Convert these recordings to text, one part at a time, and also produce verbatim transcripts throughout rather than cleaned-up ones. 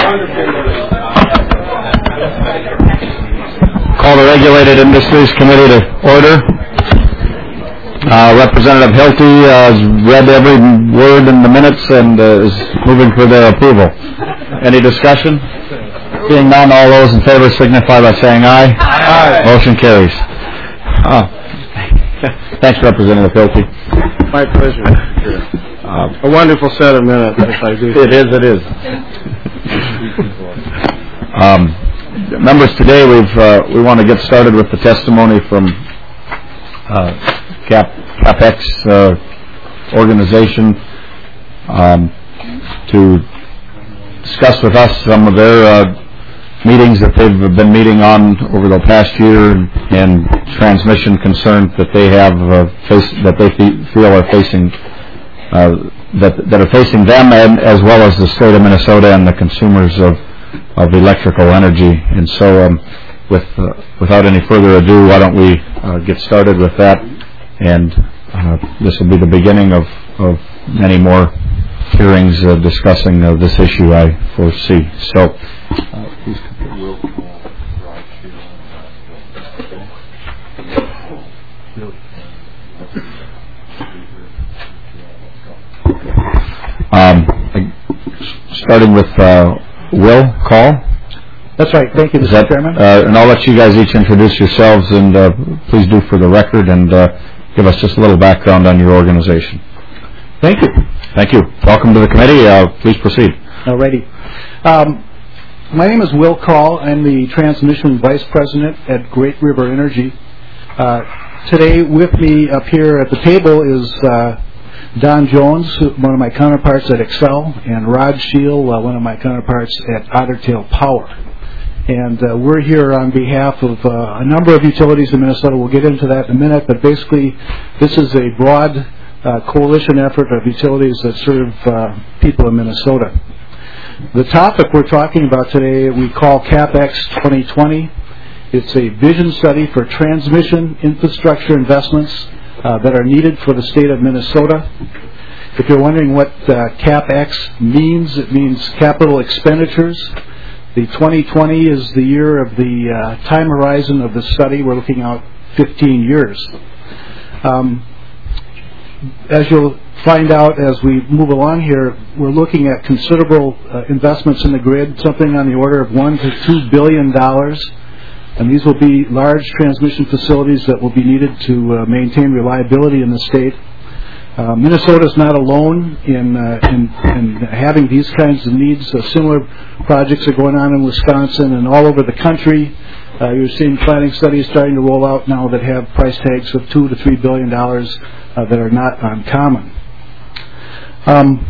Call the Regulated Industries Committee to order. Uh, Representative Hilty uh, has read every word in the minutes and uh, is moving for their approval. Any discussion? Being none, all those in favor signify by saying aye. Aye. Motion carries. Uh, thanks, Representative Hilty. My pleasure. Uh, a wonderful set of minutes, if I do. It is, it is. um, members, today we've uh, we want to get started with the testimony from uh, Cap CapEx uh, organization um, to discuss with us some of their uh, meetings that they've been meeting on over the past year and, and transmission concerns that they have uh, face, that they feel are facing uh, that that are facing them and as well as the state of Minnesota and the consumers of of electrical energy. And so, um, with uh, without any further ado, why don't we uh, get started with that? And uh, this will be the beginning of, of many more hearings uh, discussing uh, this issue, I foresee. So, uh, please. Um, starting with uh, Will Call. That's right. Thank you, Mister Chairman. Uh, and I'll let you guys each introduce yourselves, and uh, please do for the record, and uh, give us just a little background on your organization. Thank you. Thank you. Welcome to the committee. Uh, please proceed. Alrighty. Um, my name is Will Call. I'm the Transmission Vice President at Great River Energy. Uh, today with me up here at the table is uh, Don Jones, one of my counterparts at Xcel, and Rod Scheel, uh, one of my counterparts at Otter Tail Power. And uh, we're here on behalf of uh, a number of utilities in Minnesota. We'll get into that in a minute, but basically this is a broad uh, coalition effort of utilities that serve uh, people in Minnesota. The topic we're talking about today we call CapEx twenty twenty. It's a vision study for transmission infrastructure investments uh, that are needed for the state of Minnesota. If you're wondering what uh, CapEx means, it means capital expenditures. The twenty twenty is the year of the uh, time horizon of the study. We're looking out fifteen years. Um, as you'll find out as we move along here, we're looking at considerable uh, investments in the grid, something on the order of one to two billion dollars. And these will be large transmission facilities that will be needed to uh, maintain reliability in the state. Uh, Minnesota is not alone in, uh, in, in having these kinds of needs. Uh, similar projects are going on in Wisconsin and all over the country. Uh, you're seeing planning studies starting to roll out now that have price tags of two to three billion dollars uh, that are not uncommon. Um,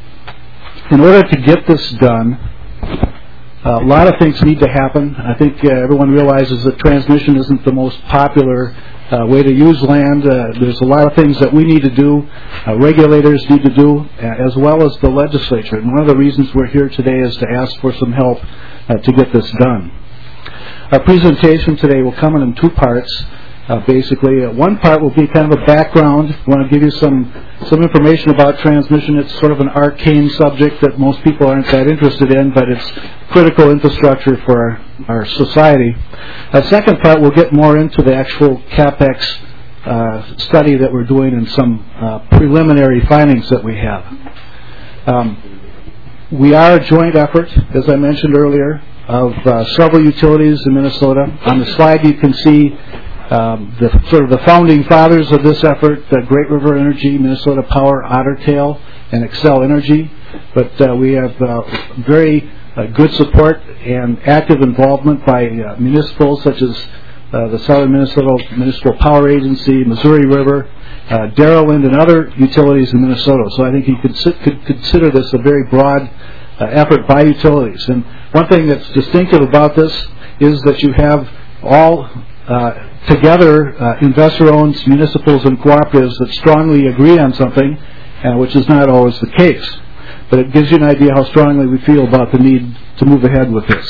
in order to get this done, uh, a lot of things need to happen. I think uh, everyone realizes that transmission isn't the most popular Uh, way to use land. Uh, there's a lot of things that we need to do, uh, regulators need to do, uh, as well as the legislature. And one of the reasons we're here today is to ask for some help uh, to get this done. Our presentation today will come in two parts. Uh, basically, uh, one part will be kind of a background. I want to give you some some information about transmission. It's sort of an arcane subject that most people aren't that interested in, but it's critical infrastructure for our, our society. The second part, we'll get more into the actual CapEx uh, study that we're doing and some uh, preliminary findings that we have. Um, we are a joint effort, as I mentioned earlier, of uh, several utilities in Minnesota. On the slide you can see Um, the sort of the founding fathers of this effort: uh, Great River Energy, Minnesota Power, Otter Tail, and Xcel Energy. But uh, we have uh, very uh, good support and active involvement by uh, municipals such as uh, the Southern Minnesota Municipal Power Agency, Missouri River, uh, Dairyland, and other utilities in Minnesota. So I think you could, could consider this a very broad uh, effort by utilities. And one thing that's distinctive about this is that you have all uh, together uh, investor-owned municipals and cooperatives that strongly agree on something, uh, which is not always the case. But it gives you an idea how strongly we feel about the need to move ahead with this.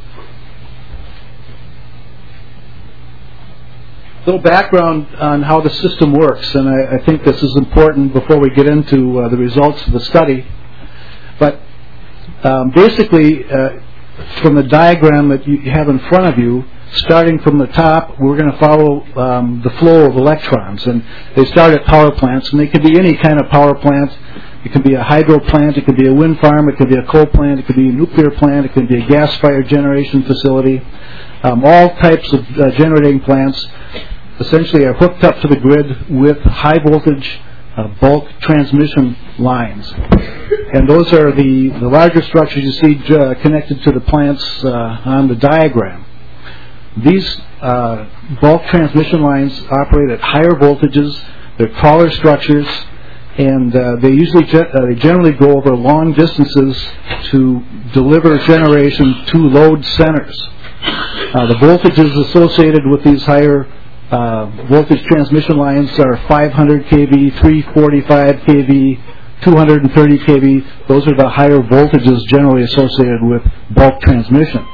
A little background on how the system works, and I, I think this is important before we get into uh, the results of the study. But Um, basically, uh, from the diagram that you have in front of you, starting from the top, we're going to follow um, the flow of electrons. And they start at power plants, and they can be any kind of power plant. It could be a hydro plant, it could be a wind farm, it could be a coal plant, it could be a nuclear plant, it could be a gas-fired generation facility. Um, all types of uh, generating plants essentially are hooked up to the grid with high-voltage uh, bulk transmission lines. And those are the, the larger structures you see uh, connected to the plants uh, on the diagram. These uh, bulk transmission lines operate at higher voltages, they're taller structures, and uh, they usually ge- uh, they generally go over long distances to deliver generation to load centers. Uh, the voltages associated with these higher uh, voltage transmission lines are five hundred k V, three forty-five k V, two hundred thirty k V. Those are the higher voltages generally associated with bulk transmission.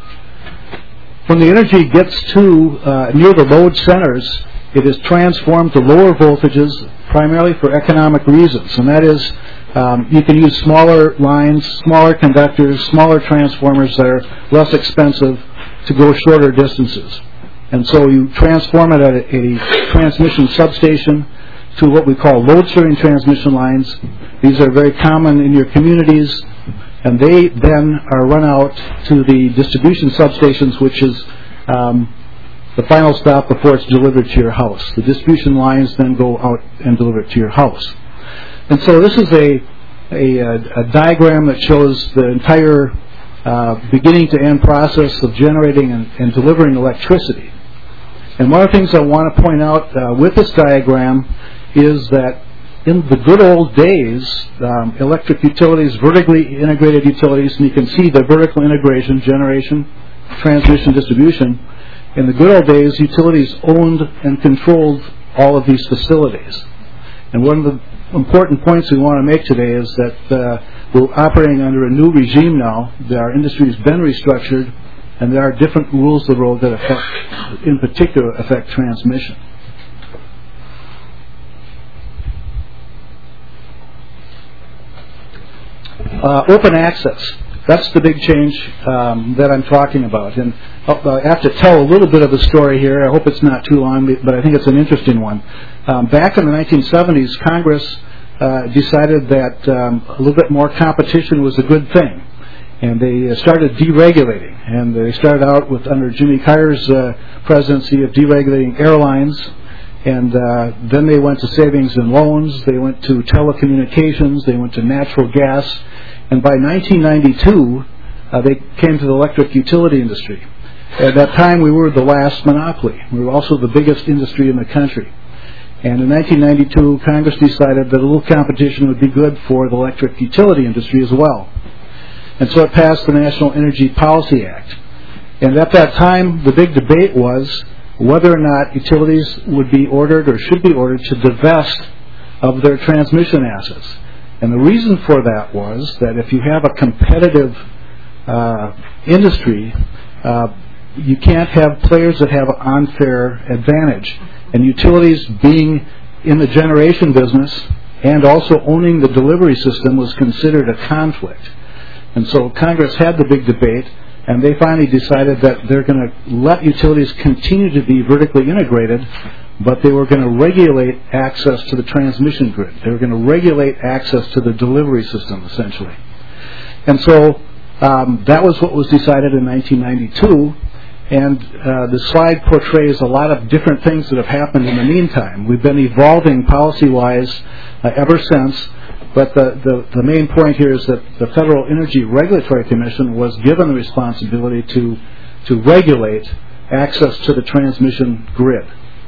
When the energy gets to uh, near the load centers, it is transformed to lower voltages primarily for economic reasons, and that is um, you can use smaller lines, smaller conductors, smaller transformers that are less expensive to go shorter distances. And so you transform it at a, a transmission substation to what we call load-serving transmission lines. These are very common in your communities, and they then are run out to the distribution substations, which is um, the final stop before it's delivered to your house. The distribution lines then go out and deliver it to your house. And so this is a, a, a diagram that shows the entire uh, beginning to end process of generating and, and delivering electricity. And one of the things I want to point out uh, with this diagram is that in the good old days, um, electric utilities, vertically integrated utilities, and you can see the vertical integration, generation, transmission, distribution. In the good old days, utilities owned and controlled all of these facilities. And one of the important points we want to make today is that uh, we're operating under a new regime now. Our industry has been restructured, and there are different rules of the road that affect, in particular, affect transmission. Uh, open access. That's the big change um, that I'm talking about. And I have to tell a little bit of the story here. I hope it's not too long, but I think it's an interesting one. Um, back in the nineteen seventies, Congress uh, decided that um, a little bit more competition was a good thing. And they started deregulating. And they started out with, under Jimmy Carter's uh, presidency, of deregulating airlines. And uh, then they went to savings and loans. They went to telecommunications. They went to natural gas. And by nineteen ninety-two, uh, they came to the electric utility industry. At that time, we were the last monopoly. We were also the biggest industry in the country. And in nineteen ninety-two, Congress decided that a little competition would be good for the electric utility industry as well. And so it passed the National Energy Policy Act. And at that time, the big debate was whether or not utilities would be ordered or should be ordered to divest of their transmission assets. And the reason for that was that if you have a competitive uh, industry, uh, you can't have players that have an unfair advantage. And utilities being in the generation business and also owning the delivery system was considered a conflict. And so Congress had the big debate, and they finally decided that they're going to let utilities continue to be vertically integrated, but they were going to regulate access to the transmission grid. They were going to regulate access to the delivery system, essentially. And so um, that was what was decided in nineteen ninety-two, and uh, the slide portrays a lot of different things that have happened in the meantime. We've been evolving policy-wise uh, ever since, but the, the, the main point here is that the Federal Energy Regulatory Commission was given the responsibility to, to regulate access to the transmission grid.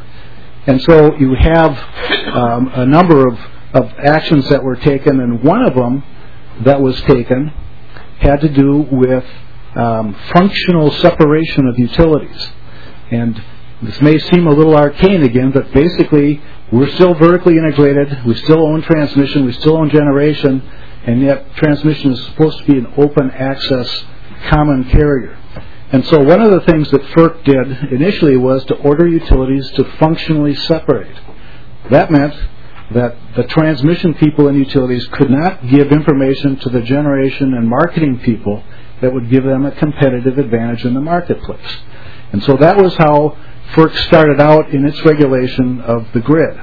And so you have um, a number of, of actions that were taken, and one of them that was taken had to do with um, functional separation of utilities. And this may seem a little arcane again, but basically we're still vertically integrated, we still own transmission, we still own generation, and yet transmission is supposed to be an open access common carrier. And so one of the things that FERC did initially was to order utilities to functionally separate. That meant that the transmission people and utilities could not give information to the generation and marketing people that would give them a competitive advantage in the marketplace. And so that was how FERC started out in its regulation of the grid.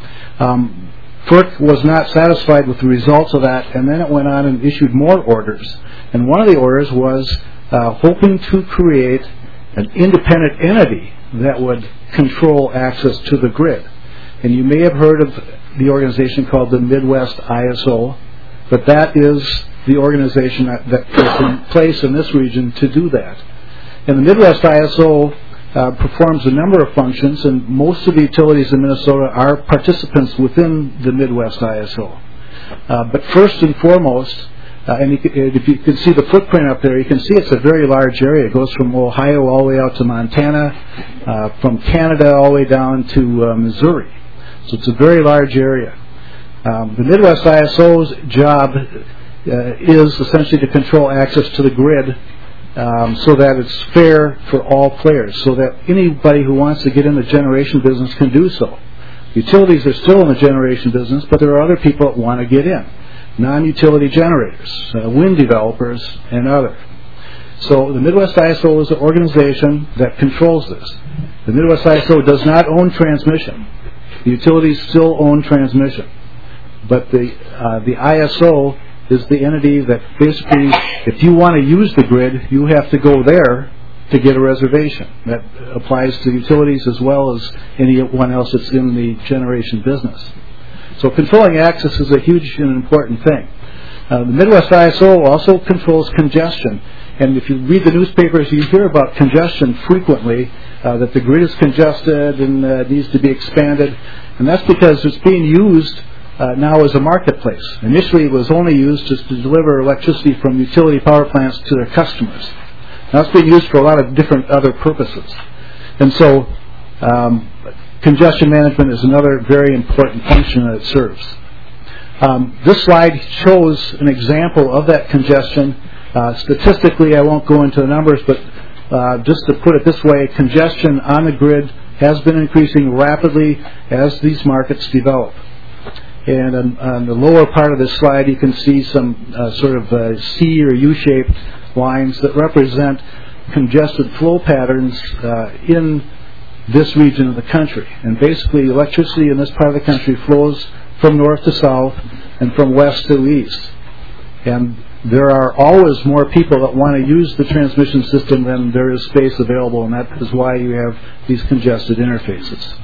Um, FERC was not satisfied with the results of that, and then it went on and issued more orders. And one of the orders was uh, hoping to create an independent entity that would control access to the grid. And you may have heard of the organization called the Midwest I S O, but that is the organization that, that is in place in this region to do that. And the Midwest I S O uh, performs a number of functions, and most of the utilities in Minnesota are participants within the Midwest I S O. Uh, but first and foremost, uh, and you can, if you can see the footprint up there, you can see it's a very large area. It goes from Ohio all the way out to Montana, uh, from Canada all the way down to uh, Missouri. So it's a very large area. Um, the Midwest I S O's job uh, is essentially to control access to the grid um, so that it's fair for all players, so that anybody who wants to get in the generation business can do so. Utilities are still in the generation business, but there are other people that want to get in. Non-utility generators, uh, wind developers, and other. So the Midwest I S O is an organization that controls this. The Midwest I S O does not own transmission. The utilities still own transmission. But the uh, the I S O is the entity that basically, if you want to use the grid, you have to go there to get a reservation. That applies to utilities as well as anyone else that's in the generation business. So controlling access is a huge and important thing. Uh, the Midwest I S O also controls congestion. And if you read the newspapers, you hear about congestion frequently, uh, that the grid is congested and uh, needs to be expanded. And that's because it's being used uh, now as a marketplace. Initially, it was only used just to deliver electricity from utility power plants to their customers. Now it's being used for a lot of different other purposes. And so um, congestion management is another very important function that it serves. Um, this slide shows an example of that congestion. Uh, statistically, I won't go into the numbers, but uh, just to put it this way, congestion on the grid has been increasing rapidly as these markets develop. And on, on the lower part of this slide, you can see some uh, sort of uh, C or U-shaped lines that represent congested flow patterns uh, in this region of the country. And basically, electricity in this part of the country flows from north to south and from west to east. And there are always more people that want to use the transmission system than there is space available, and that is why you have these congested interfaces.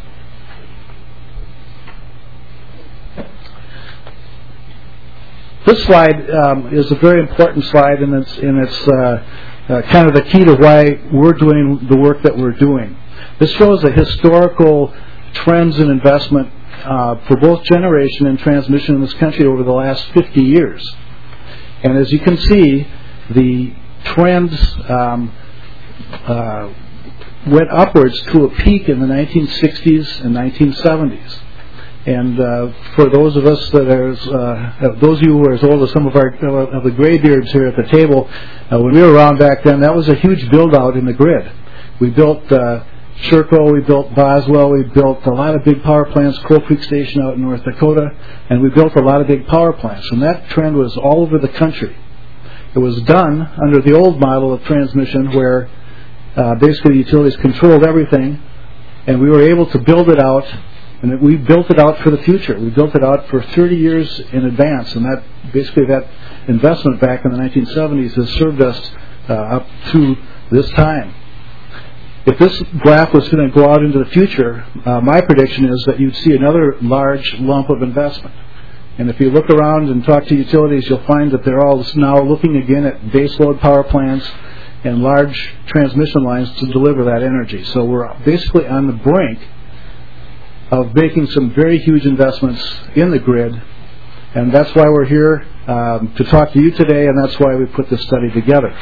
This slide um, is a very important slide, and it's, and it's uh, uh, kind of the key to why we're doing the work that we're doing. This shows the historical trends in investment uh, for both generation and transmission in this country over the last fifty years. And as you can see, the trends um, uh, went upwards to a peak in the nineteen sixties and nineteen seventies. And uh, for those of us that are, uh, those of you who are as old as some of our of the graybeards here at the table, uh, when we were around back then, that was a huge build-out in the grid. We built uh, Sherco, we built Boswell, we built a lot of big power plants, Coal Creek Station out in North Dakota, and we built a lot of big power plants. And that trend was all over the country. It was done under the old model of transmission where uh, basically utilities controlled everything, and we were able to build it out, and we built it out for the future. We built it out for thirty years in advance, and that basically that investment back in the nineteen seventies has served us uh, up through this time. If this graph was going to go out into the future, uh, my prediction is that you'd see another large lump of investment. And if you look around and talk to utilities, you'll find that they're all now looking again at baseload power plants and large transmission lines to deliver that energy. So we're basically on the brink of making some very huge investments in the grid, and that's why we're here um, to talk to you today, and that's why we put this study together.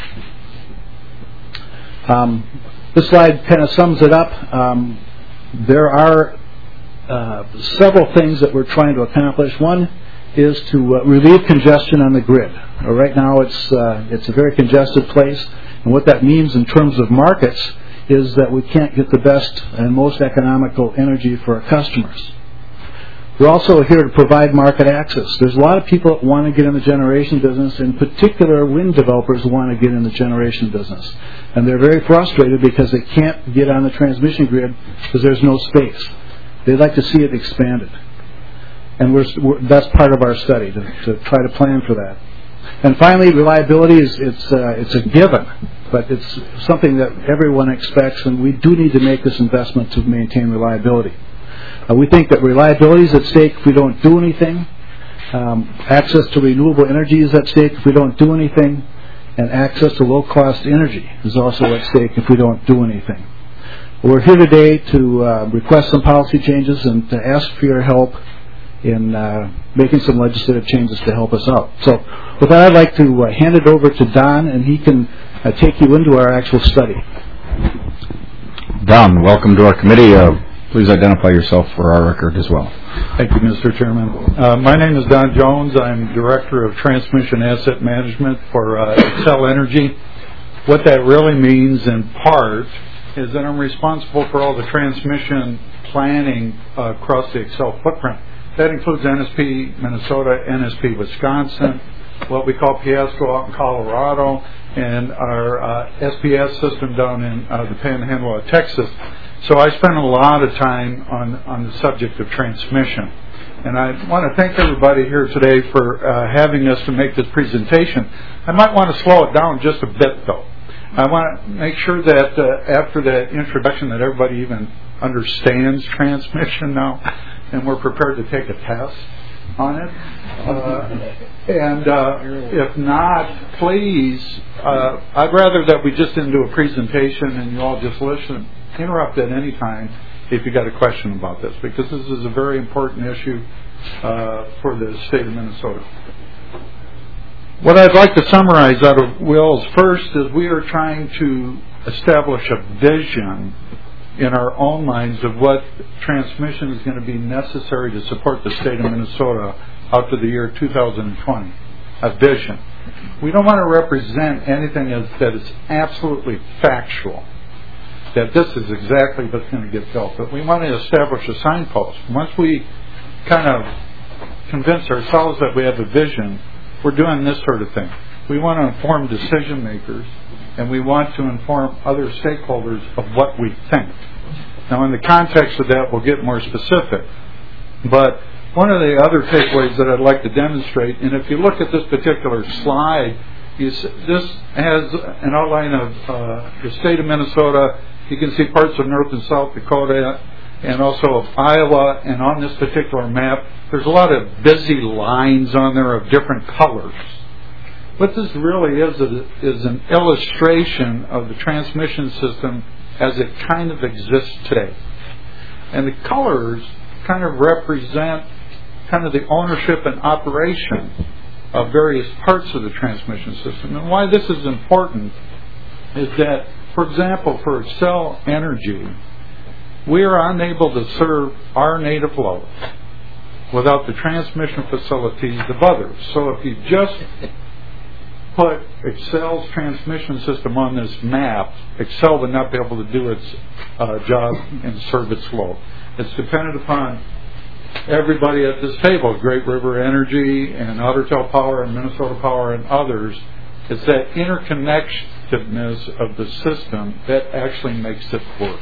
Um, this slide kind of sums it up. Um, there are uh, several things that we're trying to accomplish. One is to uh, relieve congestion on the grid. Uh, right now it's, uh, it's a very congested place, and what that means in terms of markets is that we can't get the best and most economical energy for our customers. We're also here to provide market access. There's a lot of people that want to get in the generation business, in particular wind developers who want to get in the generation business. And they're very frustrated because they can't get on the transmission grid because there's no space. They'd like to see it expanded. And we're, we're, that's part of our study, to, to try to plan for that. And finally, reliability is it's, uh, it's a given, but it's something that everyone expects, and we do need to make this investment to maintain reliability. Uh, we think that reliability is at stake if we don't do anything. Um, access to renewable energy is at stake if we don't do anything. And access to low-cost energy is also at stake if we don't do anything. We're here today to uh, request some policy changes and to ask for your help in uh, making some legislative changes to help us out. So with that, I'd like to uh, hand it over to Don, and he can uh, take you into our actual study. Don, welcome to our committee. Uh, please identify yourself for our record as well. Thank you, Mister Chairman. Uh, my name is Don Jones. I'm Director of Transmission Asset Management for uh, Xcel Energy. What that really means in part is that I'm responsible for all the transmission planning uh, across the Xcel footprint. That includes N S P Minnesota, N S P Wisconsin, what we call Piasco out in Colorado, and our uh, S P S system down in uh, the Panhandle of Texas. So I spend a lot of time on, on the subject of transmission. And I want to thank everybody here today for uh, having us to make this presentation. I might want to slow it down just a bit, though. I want to make sure that uh, after that introduction that everybody even understands transmission now, and we're prepared to take a test on it. Uh, and uh, if not, please, uh, I'd rather that we just didn't do a presentation and you all just listen. Interrupt at any time if you got a question about this, because this is a very important issue uh, for the state of Minnesota. What I'd like to summarize out of Will's first is we are trying to establish a vision in our own minds of what transmission is going to be necessary to support the state of Minnesota out to the year two thousand twenty. A vision. We don't want to represent anything as, that is absolutely factual, that this is exactly what's going to get built. But we want to establish a signpost. Once we kind of convince ourselves that we have a vision, we're doing this sort of thing. We want to inform decision makers, and we want to inform other stakeholders of what we think. Now, in the context of that, we'll get more specific. But one of the other takeaways that I'd like to demonstrate, and if you look at this particular slide, you s- this has an outline of uh, the state of Minnesota. You can see parts of North and South Dakota and also of Iowa. And on this particular map, there's a lot of busy lines on there of different colors. What this really is is an illustration of the transmission system as it kind of exists today. And the colors kind of represent kind of the ownership and operation of various parts of the transmission system. And why this is important is that, for example, for Xcel Energy, we are unable to serve our native load without the transmission facilities of others. So if you just put Xcel's transmission system on this map, Xcel would not be able to do its uh, job and serve its load. It's dependent upon everybody at this table, Great River Energy and Otter Tail Power and Minnesota Power and others. It's that interconnectedness of the system that actually makes it work.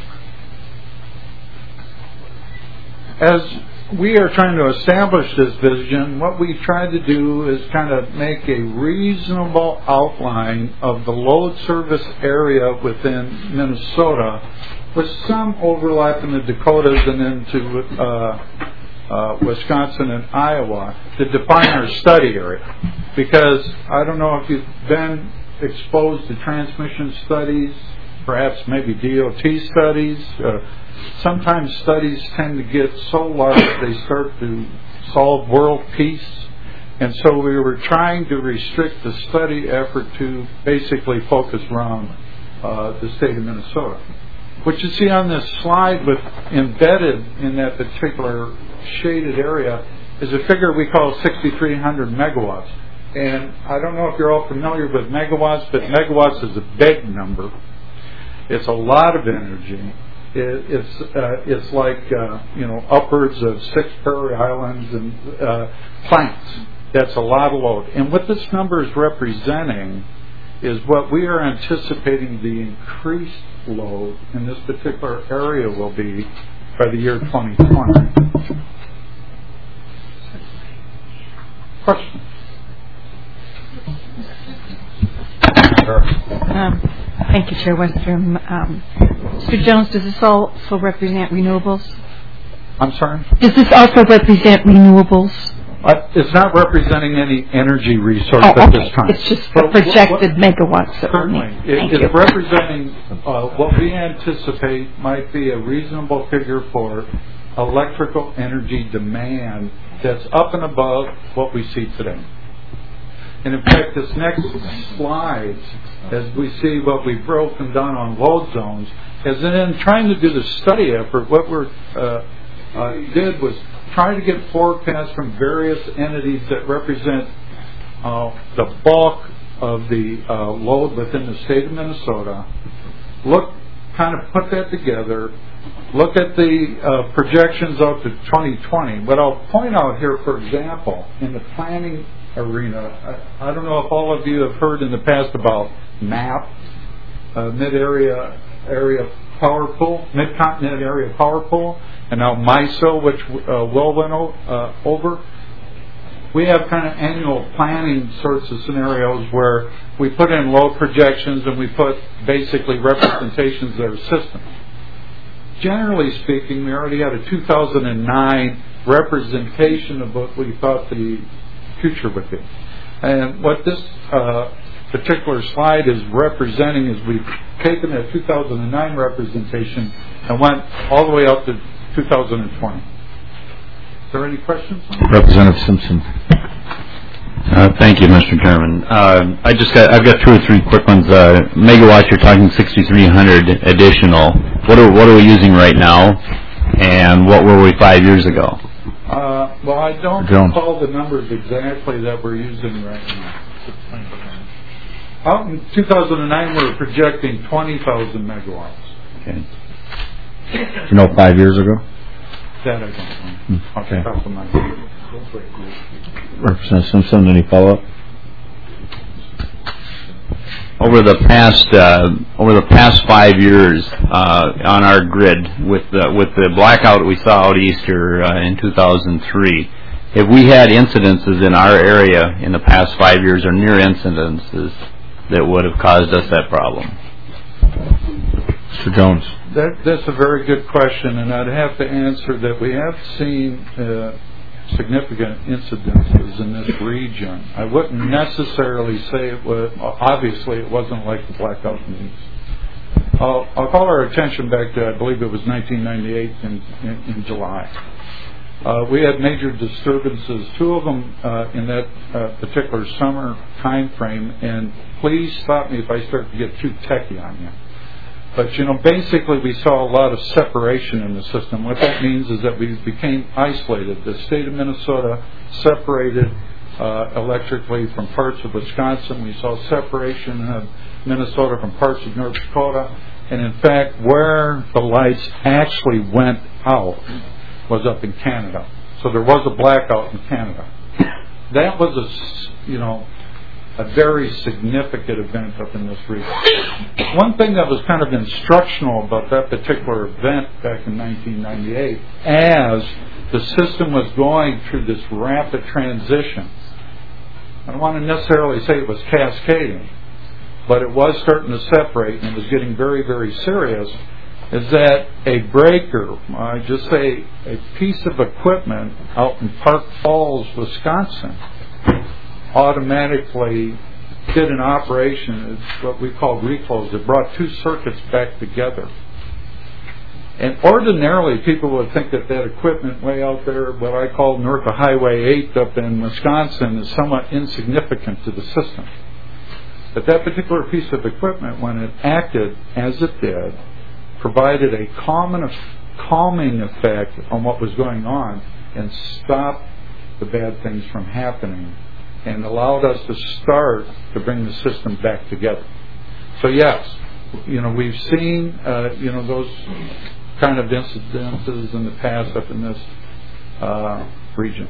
As we are trying to establish this vision, what we try to do is kind of make a reasonable outline of the load service area within Minnesota with some overlap in the Dakotas and into uh, uh, Wisconsin and Iowa to define our study area. Because I don't know if you've been exposed to transmission studies, perhaps maybe D O T studies. Uh, sometimes studies tend to get so large they start to solve world peace. And so we were trying to restrict the study effort to basically focus around uh, the state of Minnesota. What you see on this slide with embedded in that particular shaded area is a figure we call sixty-three hundred megawatts. And I don't know if you're all familiar with megawatts, but megawatts is a big number. It's a lot of energy. it, it's uh, it's like uh, you know upwards of six prairie islands and uh, plants. That's a lot of load. And what this number is representing is what we are anticipating the increased load in this particular area will be by the year twenty twenty. Question? Um, thank you, Chair Westrom. Um, Mister Jones, does this also represent renewables? I'm sorry? Does this also represent renewables? Uh, it's not representing any energy resource oh, at okay. this time. It's just the but projected what, megawatts. That certainly. It, Thank it's you. representing uh, what we anticipate might be a reasonable figure for electrical energy demand that's up and above what we see today. And in fact, this next slide, as we see what we've broken down on load zones, as in trying to do the study effort, what we uh, uh, did was try to get forecasts from various entities that represent uh, the bulk of the uh, load within the state of Minnesota. Look, kind of put that together. Look at the uh, projections out to twenty twenty. What I'll point out here, for example, in the planning arena, I, I don't know if all of you have heard in the past about MAP, uh, Mid-Area Area Power Pool, Mid-Continent Area Power Pool, and now MISO, which uh, Will went o- uh, over. We have kind of annual planning sorts of scenarios where we put in load projections and we put basically representations of their system. Generally speaking, we already had a two thousand nine representation of what we thought the future would be. And what this uh, particular slide is representing is we've taken that two thousand nine representation and went all the way up to two thousand twenty. Is there any questions? Representative Simpson. Uh, thank you, Mister Chairman. Uh, I just got, I've got two or three quick ones. Uh, megawatts, you're talking sixty-three hundred additional. What are what are we using right now, and what were we five years ago? Uh, well, I don't Jones. recall the numbers exactly that we're using right now. Out in two thousand nine, we were projecting twenty thousand megawatts. Okay. You know, five years ago? That I don't know. Hmm. Off the top of my head. Representative Simpson, any follow-up? Over the past uh, over the past five years uh, on our grid, with the, with the blackout we saw out east here uh, in two thousand three, have we had incidences in our area in the past five years, or near incidences, that would have caused us that problem? Mister Jones. That, that's a very good question, and I'd have to answer that we have seen uh, significant incidences in this region. I wouldn't necessarily say it was, obviously it wasn't like the blackout in the east. I'll, I'll call our attention back to, I believe it was nineteen ninety-eight in, in, in July. Uh, we had major disturbances, two of them uh, in that uh, particular summer time frame, and please stop me if I start to get too techie on you. But, you know, basically we saw a lot of separation in the system. What that means is that we became isolated. The state of Minnesota separated uh, electrically from parts of Wisconsin. We saw separation of Minnesota from parts of North Dakota. And, in fact, where the lights actually went out was up in Canada. So there was a blackout in Canada. That was a, you know, a very significant event up in this region. One thing that was kind of instructional about that particular event back in nineteen ninety-eight, as the system was going through this rapid transition, I don't want to necessarily say it was cascading, but it was starting to separate and it was getting very, very serious, is that a breaker, I just say a piece of equipment out in Park Falls, Wisconsin, automatically did an operation, it's what we call reclose. It brought two circuits back together. And ordinarily people would think that that equipment way out there, what I call north of Highway eight up in Wisconsin, is somewhat insignificant to the system. But that particular piece of equipment, when it acted as it did, provided a calming, calming effect on what was going on and stopped the bad things from happening, and allowed us to start to bring the system back together. So yes, you know, we've seen, uh, you know, those kind of incidences in the past up in this uh, region.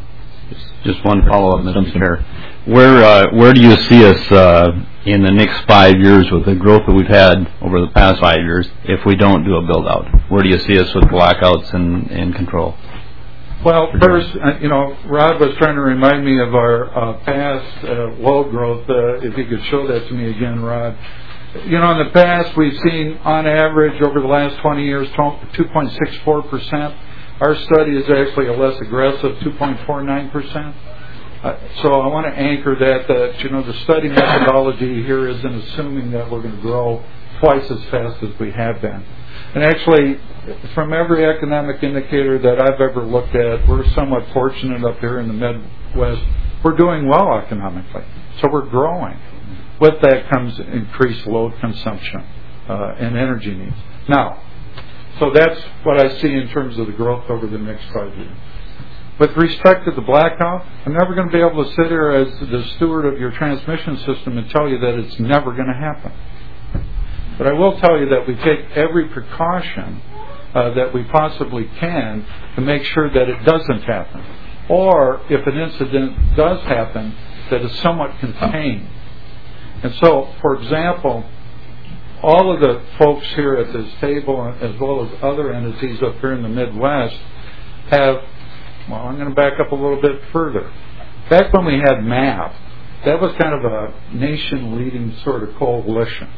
Just one follow-up, Mister Chair. Where uh, where do you see us uh, in the next five years with the growth that we've had over the past five years if we don't do a build-out? Where do you see us with blackouts and, and control? Well, first, uh, you know, Rod was trying to remind me of our uh, past uh, load growth. Uh, if you could show that to me again, Rod. You know, in the past, we've seen, on average, over the last twenty years, two point six four percent. Our study is actually a less aggressive two point four nine percent. Uh, so I want to anchor that, that, you know, the study methodology here isn't assuming that we're going to grow twice as fast as we have been. And actually, from every economic indicator that I've ever looked at, we're somewhat fortunate up here in the Midwest. We're doing well economically. So we're growing. With that comes increased load consumption uh, and energy needs. Now, so that's what I see in terms of the growth over the next five years. With respect to the blackout, I'm never going to be able to sit here as the steward of your transmission system and tell you that it's never going to happen. But I will tell you that we take every precaution uh, that we possibly can to make sure that it doesn't happen. Or if an incident does happen, that is somewhat contained. And so, for example, all of the folks here at this table, as well as other entities up here in the Midwest, have, well, I'm going to back up a little bit further. Back when we had M A P, that was kind of a nation-leading sort of coalition.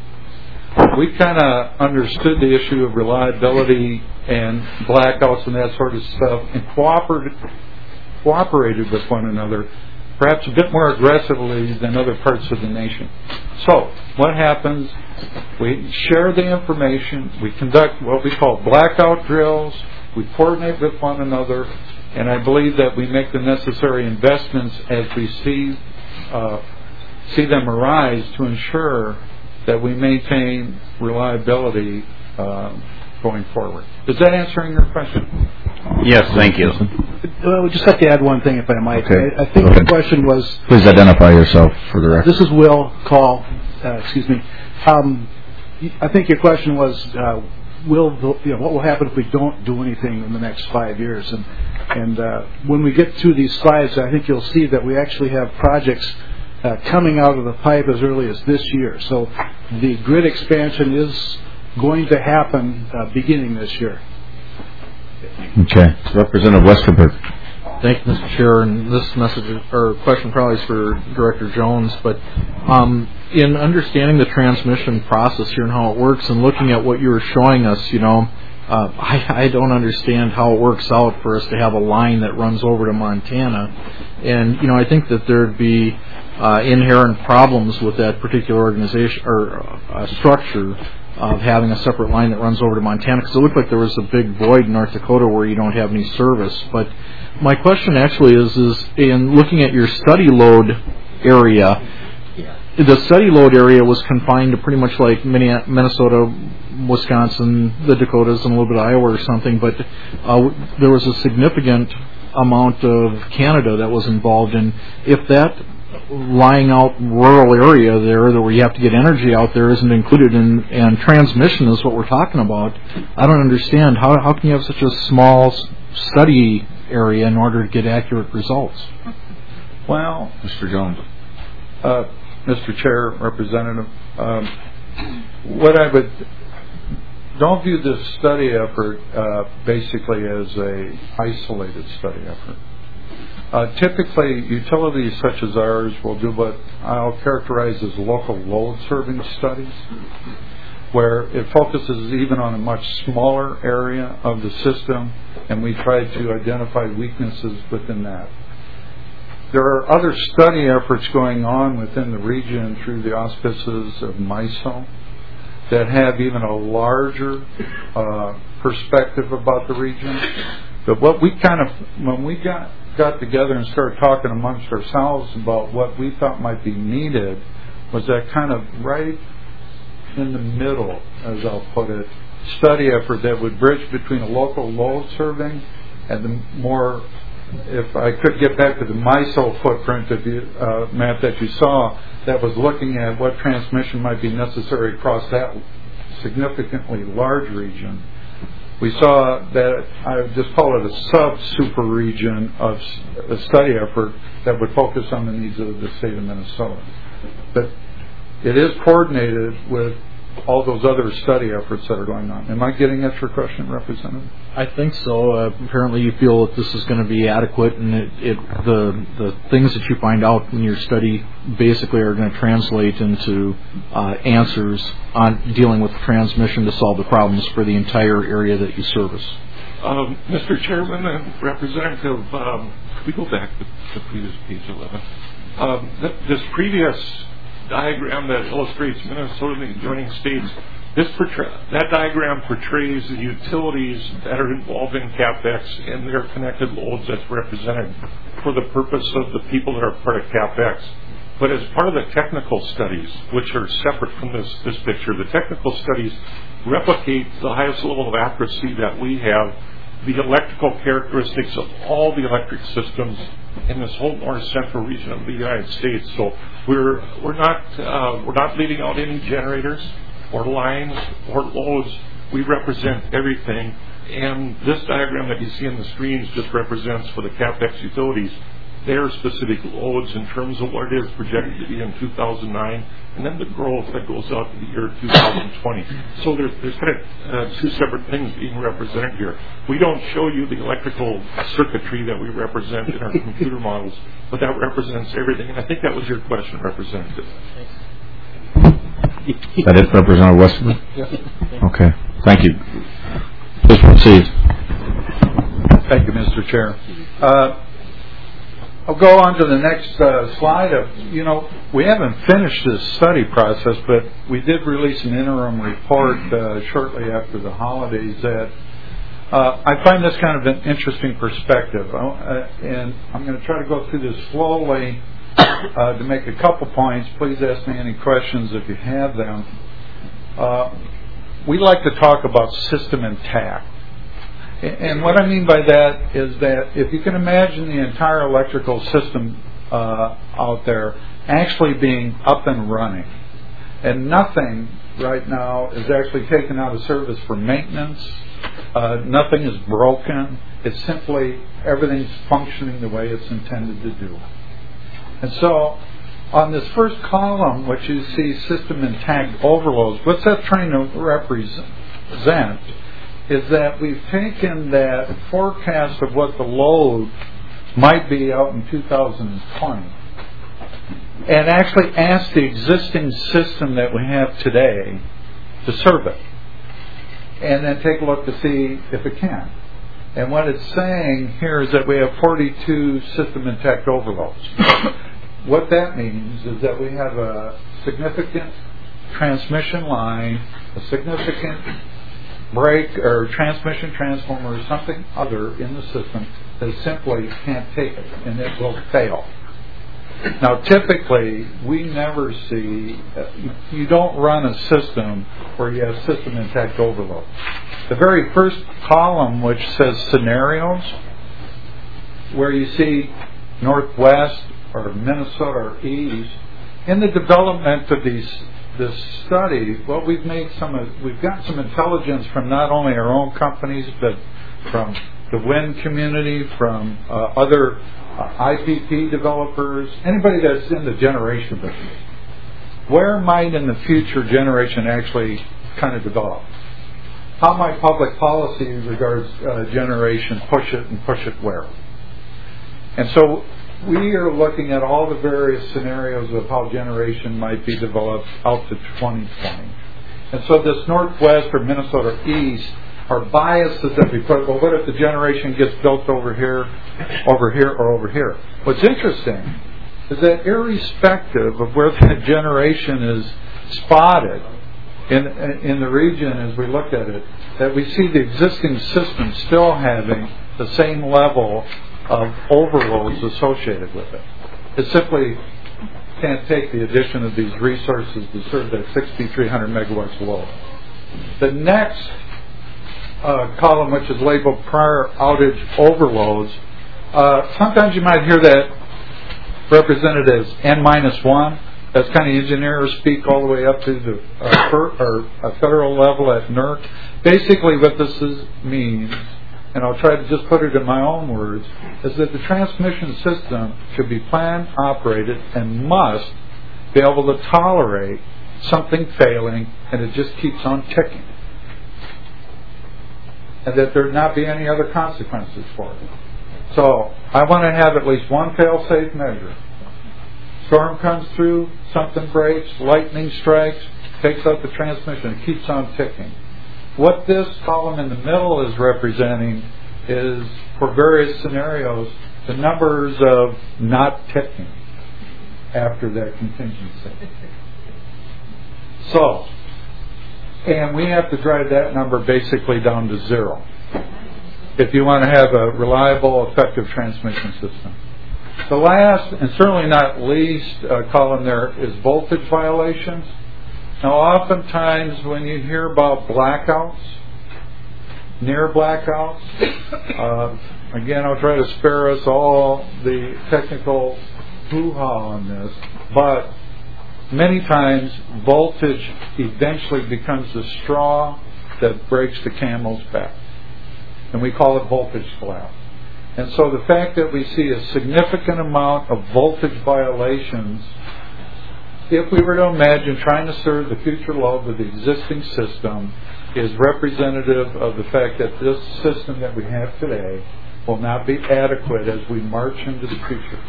We kind of understood the issue of reliability and blackouts and that sort of stuff and cooperated, cooperated with one another, perhaps a bit more aggressively than other parts of the nation. So, what happens? We share the information, we conduct what we call blackout drills, we coordinate with one another, and I believe that we make the necessary investments as we see uh, see them arise to ensure that we maintain reliability uh, going forward. Is that answering your question? Yes, thank you. Well, we just have to add one thing, if I might. Okay. I, I think the question was... Please identify yourself for the record. This is Will Call. Uh, excuse me. Um, I think your question was, uh, will the, you know, what will happen if we don't do anything in the next five years? And, and uh, when we get through these slides, I think you'll see that we actually have projects uh, coming out of the pipe as early as this year. So the grid expansion is going to happen uh, beginning this year. Okay. Representative Westerberg. Thank you, Mister Chair. And this message is, or question probably is for Director Jones, but um, in understanding the transmission process here and how it works and looking at what you were showing us, you know, uh, I, I don't understand how it works out for us to have a line that runs over to Montana. And, you know, I think that there'd be uh, inherent problems with that particular organization or uh, structure of having a separate line that runs over to Montana, because it looked like there was a big void in North Dakota where you don't have any service. But my question actually is, is in looking at your study load area, the study load area was confined to pretty much like Minnesota, Wisconsin, the Dakotas, and a little bit of Iowa or something, but uh, there was a significant amount of Canada that was involved in. If that lying out rural area there where you have to get energy out there isn't included in, and transmission is what we're talking about, I don't understand. How, how can you have such a small study area in order to get accurate results? Well, Mister Jones. Uh, Mister Chair, Representative, um, what I would, don't view this study effort uh, basically as a isolated study effort. Uh, typically, utilities such as ours will do what I'll characterize as local load serving studies, where it focuses even on a much smaller area of the system, and we try to identify weaknesses within that. There are other study efforts going on within the region through the auspices of MISO that have even a larger uh, perspective about the region. But what we kind of, when we got got together and started talking amongst ourselves about what we thought might be needed, was that kind of right in the middle, as I'll put it, study effort that would bridge between a local load serving and the more, if I could get back to the MISO footprint of you, uh, map that you saw, that was looking at what transmission might be necessary across that significantly large region. we saw that, I would just call it a sub-super region of a study effort that would focus on the needs of the state of Minnesota. But it is coordinated with all those other study efforts that are going on. Am I getting at your question, Representative? I think so. Uh, apparently you feel that this is going to be adequate, and it, it, the the things that you find out in your study basically are going to translate into uh, answers on dealing with transmission to solve the problems for the entire area that you service. Um, Mister Chairman and Representative, um, could we go back to the previous page eleven? Um, th- this previous diagram that illustrates Minnesota and the adjoining states, this portray- that diagram portrays the utilities that are involved in CAPEX and their connected loads that's represented for the purpose of the people that are part of CAPEX. But as part of the technical studies, which are separate from this, this picture, the technical studies replicate the highest level of accuracy that we have, the electrical characteristics of all the electric systems in this whole north central region of the United States. So we're we're not uh, we're not leaving out any generators or lines or loads. We represent everything, and this diagram that you see on the screens just represents for the CAPEX utilities their specific loads in terms of what it is projected to be in two thousand nine, and then the growth that goes out to the year two thousand twenty. So there's, there's kind of uh, two separate things being represented here. We don't show you the electrical circuitry that we represent in our computer models, but that represents everything. And I think that was your question, Representative. Is that it, Representative Westerman? Yeah. Okay. Thank you. Please proceed. Thank you, Mister Chair. Uh, I'll go on to the next uh, slide. Of, you know, we haven't finished this study process, but we did release an interim report uh, shortly after the holidays that uh, I find this kind of an interesting perspective. Uh, and I'm going to try to go through this slowly uh, to make a couple points. Please ask me any questions if you have them. Uh, we like to talk about system intact. And what I mean by that is that if you can imagine the entire electrical system uh, out there actually being up and running, and nothing right now is actually taken out of service for maintenance, uh, nothing is broken, it's simply everything's functioning the way it's intended to do. And so on this first column, which you see system intact overloads, what's that trying to represent is that we've taken that forecast of what the load might be out in two thousand twenty and actually asked the existing system that we have today to serve it, and then take a look to see if it can. And what it's saying here is that we have forty-two system intact overloads. What that means is that we have a significant transmission line, a significant break or transmission transformer or something other in the system that simply can't take it, and it will fail. Now, typically, we never see, uh, you don't run a system where you have system intact overload. The very first column, which says scenarios, where you see Northwest or Minnesota or East, in the development of these this study, well, we've made some, we've got some intelligence from not only our own companies, but from the wind community, from uh, other uh, I P P developers, anybody that's in the generation business. Where might in the future generation actually kind of develop? How might public policy regards uh, generation push it, and push it where? And so we are looking at all the various scenarios of how generation might be developed out to twenty twenty. And so this Northwest or Minnesota East are biases that we put, well, what if the generation gets built over here, over here, or over here? What's interesting is that irrespective of where that generation is spotted in, in the region as we look at it, that we see the existing system still having the same level of overloads associated with it. It simply can't take the addition of these resources to serve that sixty-three hundred megawatts load. The next uh, column, which is labeled prior outage overloads, uh, sometimes you might hear that represented as N minus one. That's kind of engineer speak all the way up to the uh, per, or uh, federal level at N E R C. Basically what this is, means, and I'll try to just put it in my own words, is that the transmission system should be planned, operated, and must be able to tolerate something failing, and it just keeps on ticking. And that there not be any other consequences for it. So I want to have at least one fail-safe measure. Storm comes through, something breaks, lightning strikes, takes out the transmission, it keeps on ticking. What this column in the middle is representing is, for various scenarios, the numbers of not ticking after that contingency. So, and we have to drive that number basically down to zero if you want to have a reliable, effective transmission system. The last, and certainly not least, uh, column there is voltage violations. Now, oftentimes when you hear about blackouts, near blackouts, uh, again, I'll try to spare us all the technical hoo-ha on this, but many times voltage eventually becomes the straw that breaks the camel's back, and we call it voltage collapse. And so the fact that we see a significant amount of voltage violations, if we were to imagine trying to serve the future load with the existing system, is representative of the fact that this system that we have today will not be adequate as we march into the future.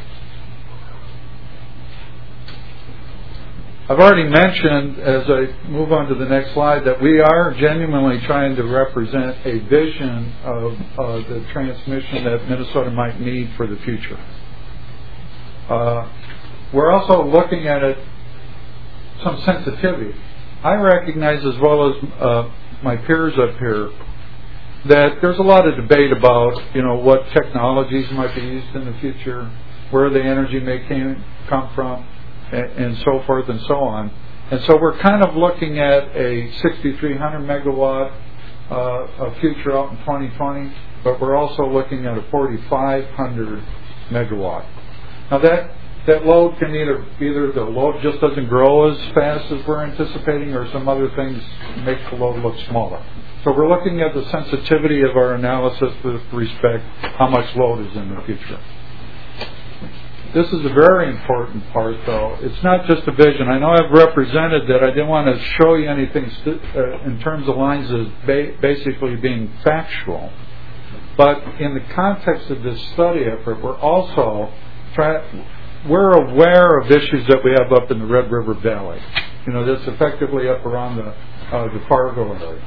I've already mentioned, as I move on to the next slide, that we are genuinely trying to represent a vision of uh, the transmission that Minnesota might need for the future. Uh, we're also looking at it, some sensitivity. I recognize, as well as uh, my peers up here, that there's a lot of debate about, you know, what technologies might be used in the future, where the energy may came, come from, and so forth and so on. And so we're kind of looking at a sixty-three hundred megawatt uh, a future out in twenty twenty, but we're also looking at a forty-five hundred megawatt. Now that that load can either either the load just doesn't grow as fast as we're anticipating, or some other things make the load look smaller. So we're looking at the sensitivity of our analysis with respect how much load is in the future. This is a very important part, though. It's not just a vision. I know I've represented that I didn't want to show you anything st- uh, in terms of lines as ba- basically being factual. But in the context of this study effort, we're also try- we're aware of issues that we have up in the Red River Valley. You know, that's effectively up around the uh, the Fargo area.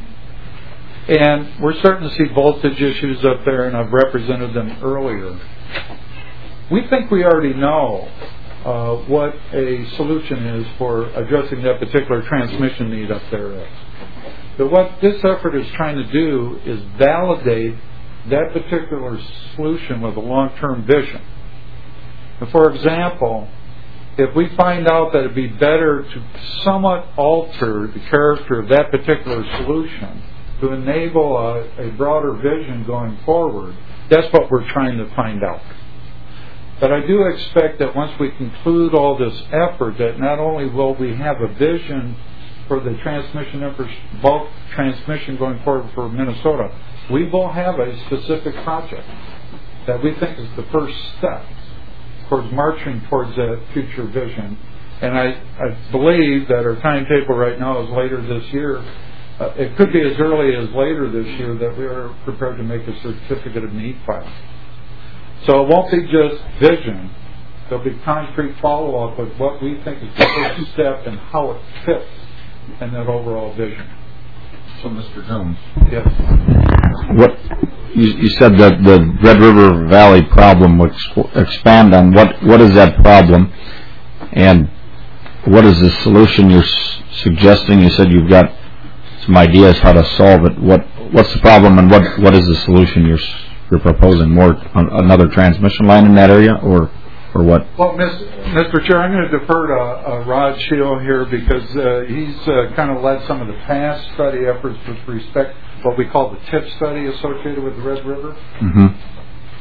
And we're starting to see voltage issues up there, and I've represented them earlier. We think we already know uh, what a solution is for addressing that particular transmission need up there. But what this effort is trying to do is validate that particular solution with a long-term vision. And for example, if we find out that it would be better to somewhat alter the character of that particular solution to enable a, a broader vision going forward, that's what we're trying to find out. But I do expect that once we conclude all this effort, that not only will we have a vision for the transmission bulk transmission going forward for Minnesota, we will have a specific project that we think is the first step towards marching towards that future vision. And I, I believe that our timetable right now is later this year. Uh, it could be as early as later this year that we are prepared to make a certificate of need file. So it won't be just vision. There'll be concrete follow-up of what we think is the first step and how it fits in that overall vision. So, Mister Jones. Yes. What you, you said that the Red River Valley problem would expand on what what is that problem, and what is the solution you're s- suggesting? You said you've got some ideas how to solve it. What what's the problem, and what what is the solution you're you're proposing? More another transmission line in that area, or or what? Well, Mister Chair, I'm going to defer to uh, Rod Scheel here because uh, he's uh, kind of led some of the past study efforts with respect to what we call the TIP study associated with the Red River. Mm-hmm.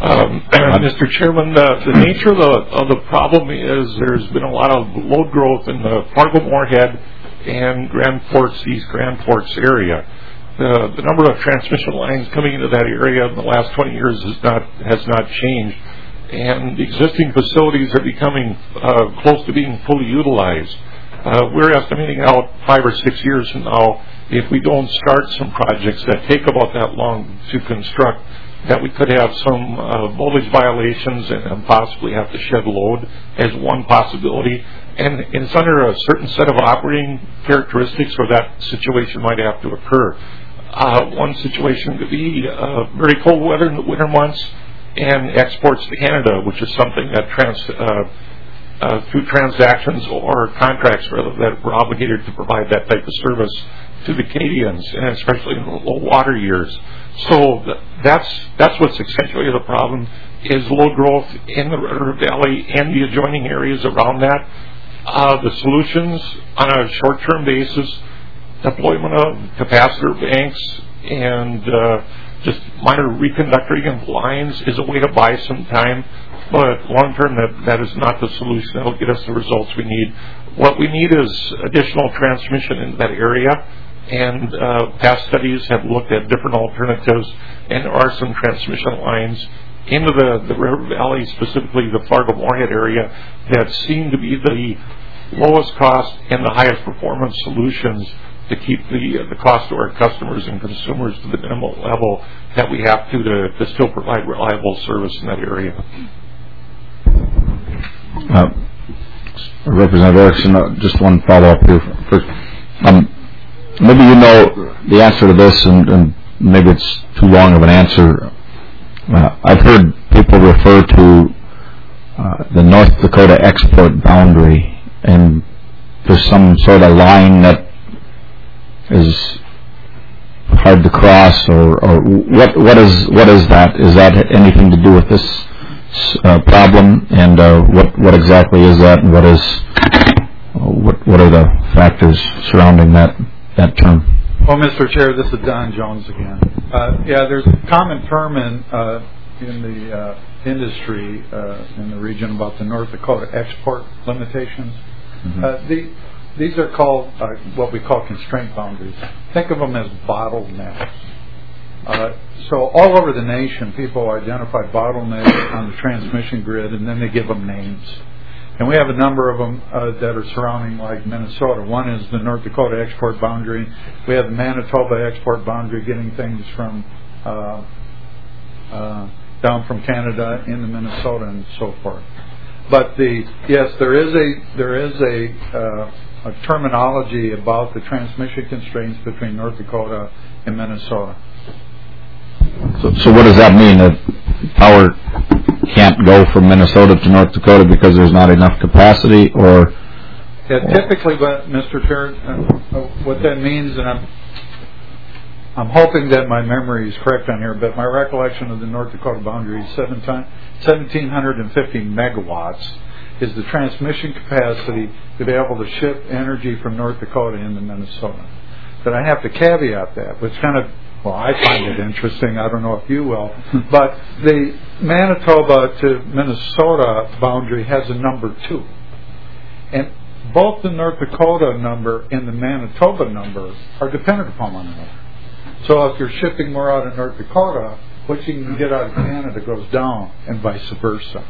Um, Mister Chairman, uh, the nature of the, of the problem is there's been a lot of load growth in the Fargo-Moorhead and Grand Forks, East Grand Forks area. The, the number of transmission lines coming into that area in the last twenty years has not has not changed, and the existing facilities are becoming uh, close to being fully utilized. Uh, we're estimating out five or six years from now, if we don't start some projects that take about that long to construct, that we could have some uh, voltage violations and, and possibly have to shed load as one possibility. And, and it's under a certain set of operating characteristics where that situation might have to occur. Uh, one situation could be uh, very cold weather in the winter months and exports to Canada, which is something that trans, uh, uh, through transactions or contracts rather, that we're obligated to provide that type of service to the Canadians, and especially in the low water years. So th- that's that's what's essentially the problem, is load growth in the Red River Valley and the adjoining areas around that. Uh, the solutions on a short-term basis, deployment of capacitor banks and uh, just minor reconductoring of lines is a way to buy some time, but long-term that, that is not the solution that will get us the results we need. What we need is additional transmission in that area, and uh, past studies have looked at different alternatives, and there are some transmission lines into the, the River Valley, specifically the Fargo-Moorhead area, that seem to be the lowest cost and the highest performance solutions to keep the uh, the cost to our customers and consumers to the minimal level that we have to to, to still provide reliable service in that area. Uh, Representative Erickson, uh, just one follow-up here. First, um, maybe you know the answer to this, and, and maybe it's too long of an answer. Uh, I've heard people refer to uh, the North Dakota export boundary, and there's some sort of line that is hard to cross, or, or what? What is what is that? Is that anything to do with this uh, problem? And uh, what what exactly is that? And what is what what are the factors surrounding that that term? Well, Mister Chair, this is Don Jones again. Uh, yeah, there's a common term in uh, in the uh, industry uh, in the region about the North Dakota export limitations. Mm-hmm. Uh, the, these are called uh, what we call constraint boundaries. Think of them as bottlenecks. Uh, so all over the nation, people identify bottlenecks on the transmission grid, and then they give them names. And we have a number of them uh, that are surrounding, like Minnesota. One is the North Dakota export boundary. We have the Manitoba export boundary, getting things from uh, uh, down from Canada into Minnesota and so forth. But the yes, there is a there is a, uh, a terminology about the transmission constraints between North Dakota and Minnesota. So, so what does that mean? That power can't go from Minnesota to North Dakota because there's not enough capacity, or? Yeah, typically, but Mister Chair, uh, what that means, and I'm I'm hoping that my memory is correct on here, but my recollection of the North Dakota boundary is seventeen fifty megawatts is the transmission capacity to be able to ship energy from North Dakota into Minnesota. But I have to caveat that, which kind of, well, I find it interesting. I don't know if you will. But the Manitoba to Minnesota boundary has a number two. And both the North Dakota number and the Manitoba number are dependent upon one another. So if you're shipping more out of North Dakota, what you can get out of Canada goes down, and vice versa.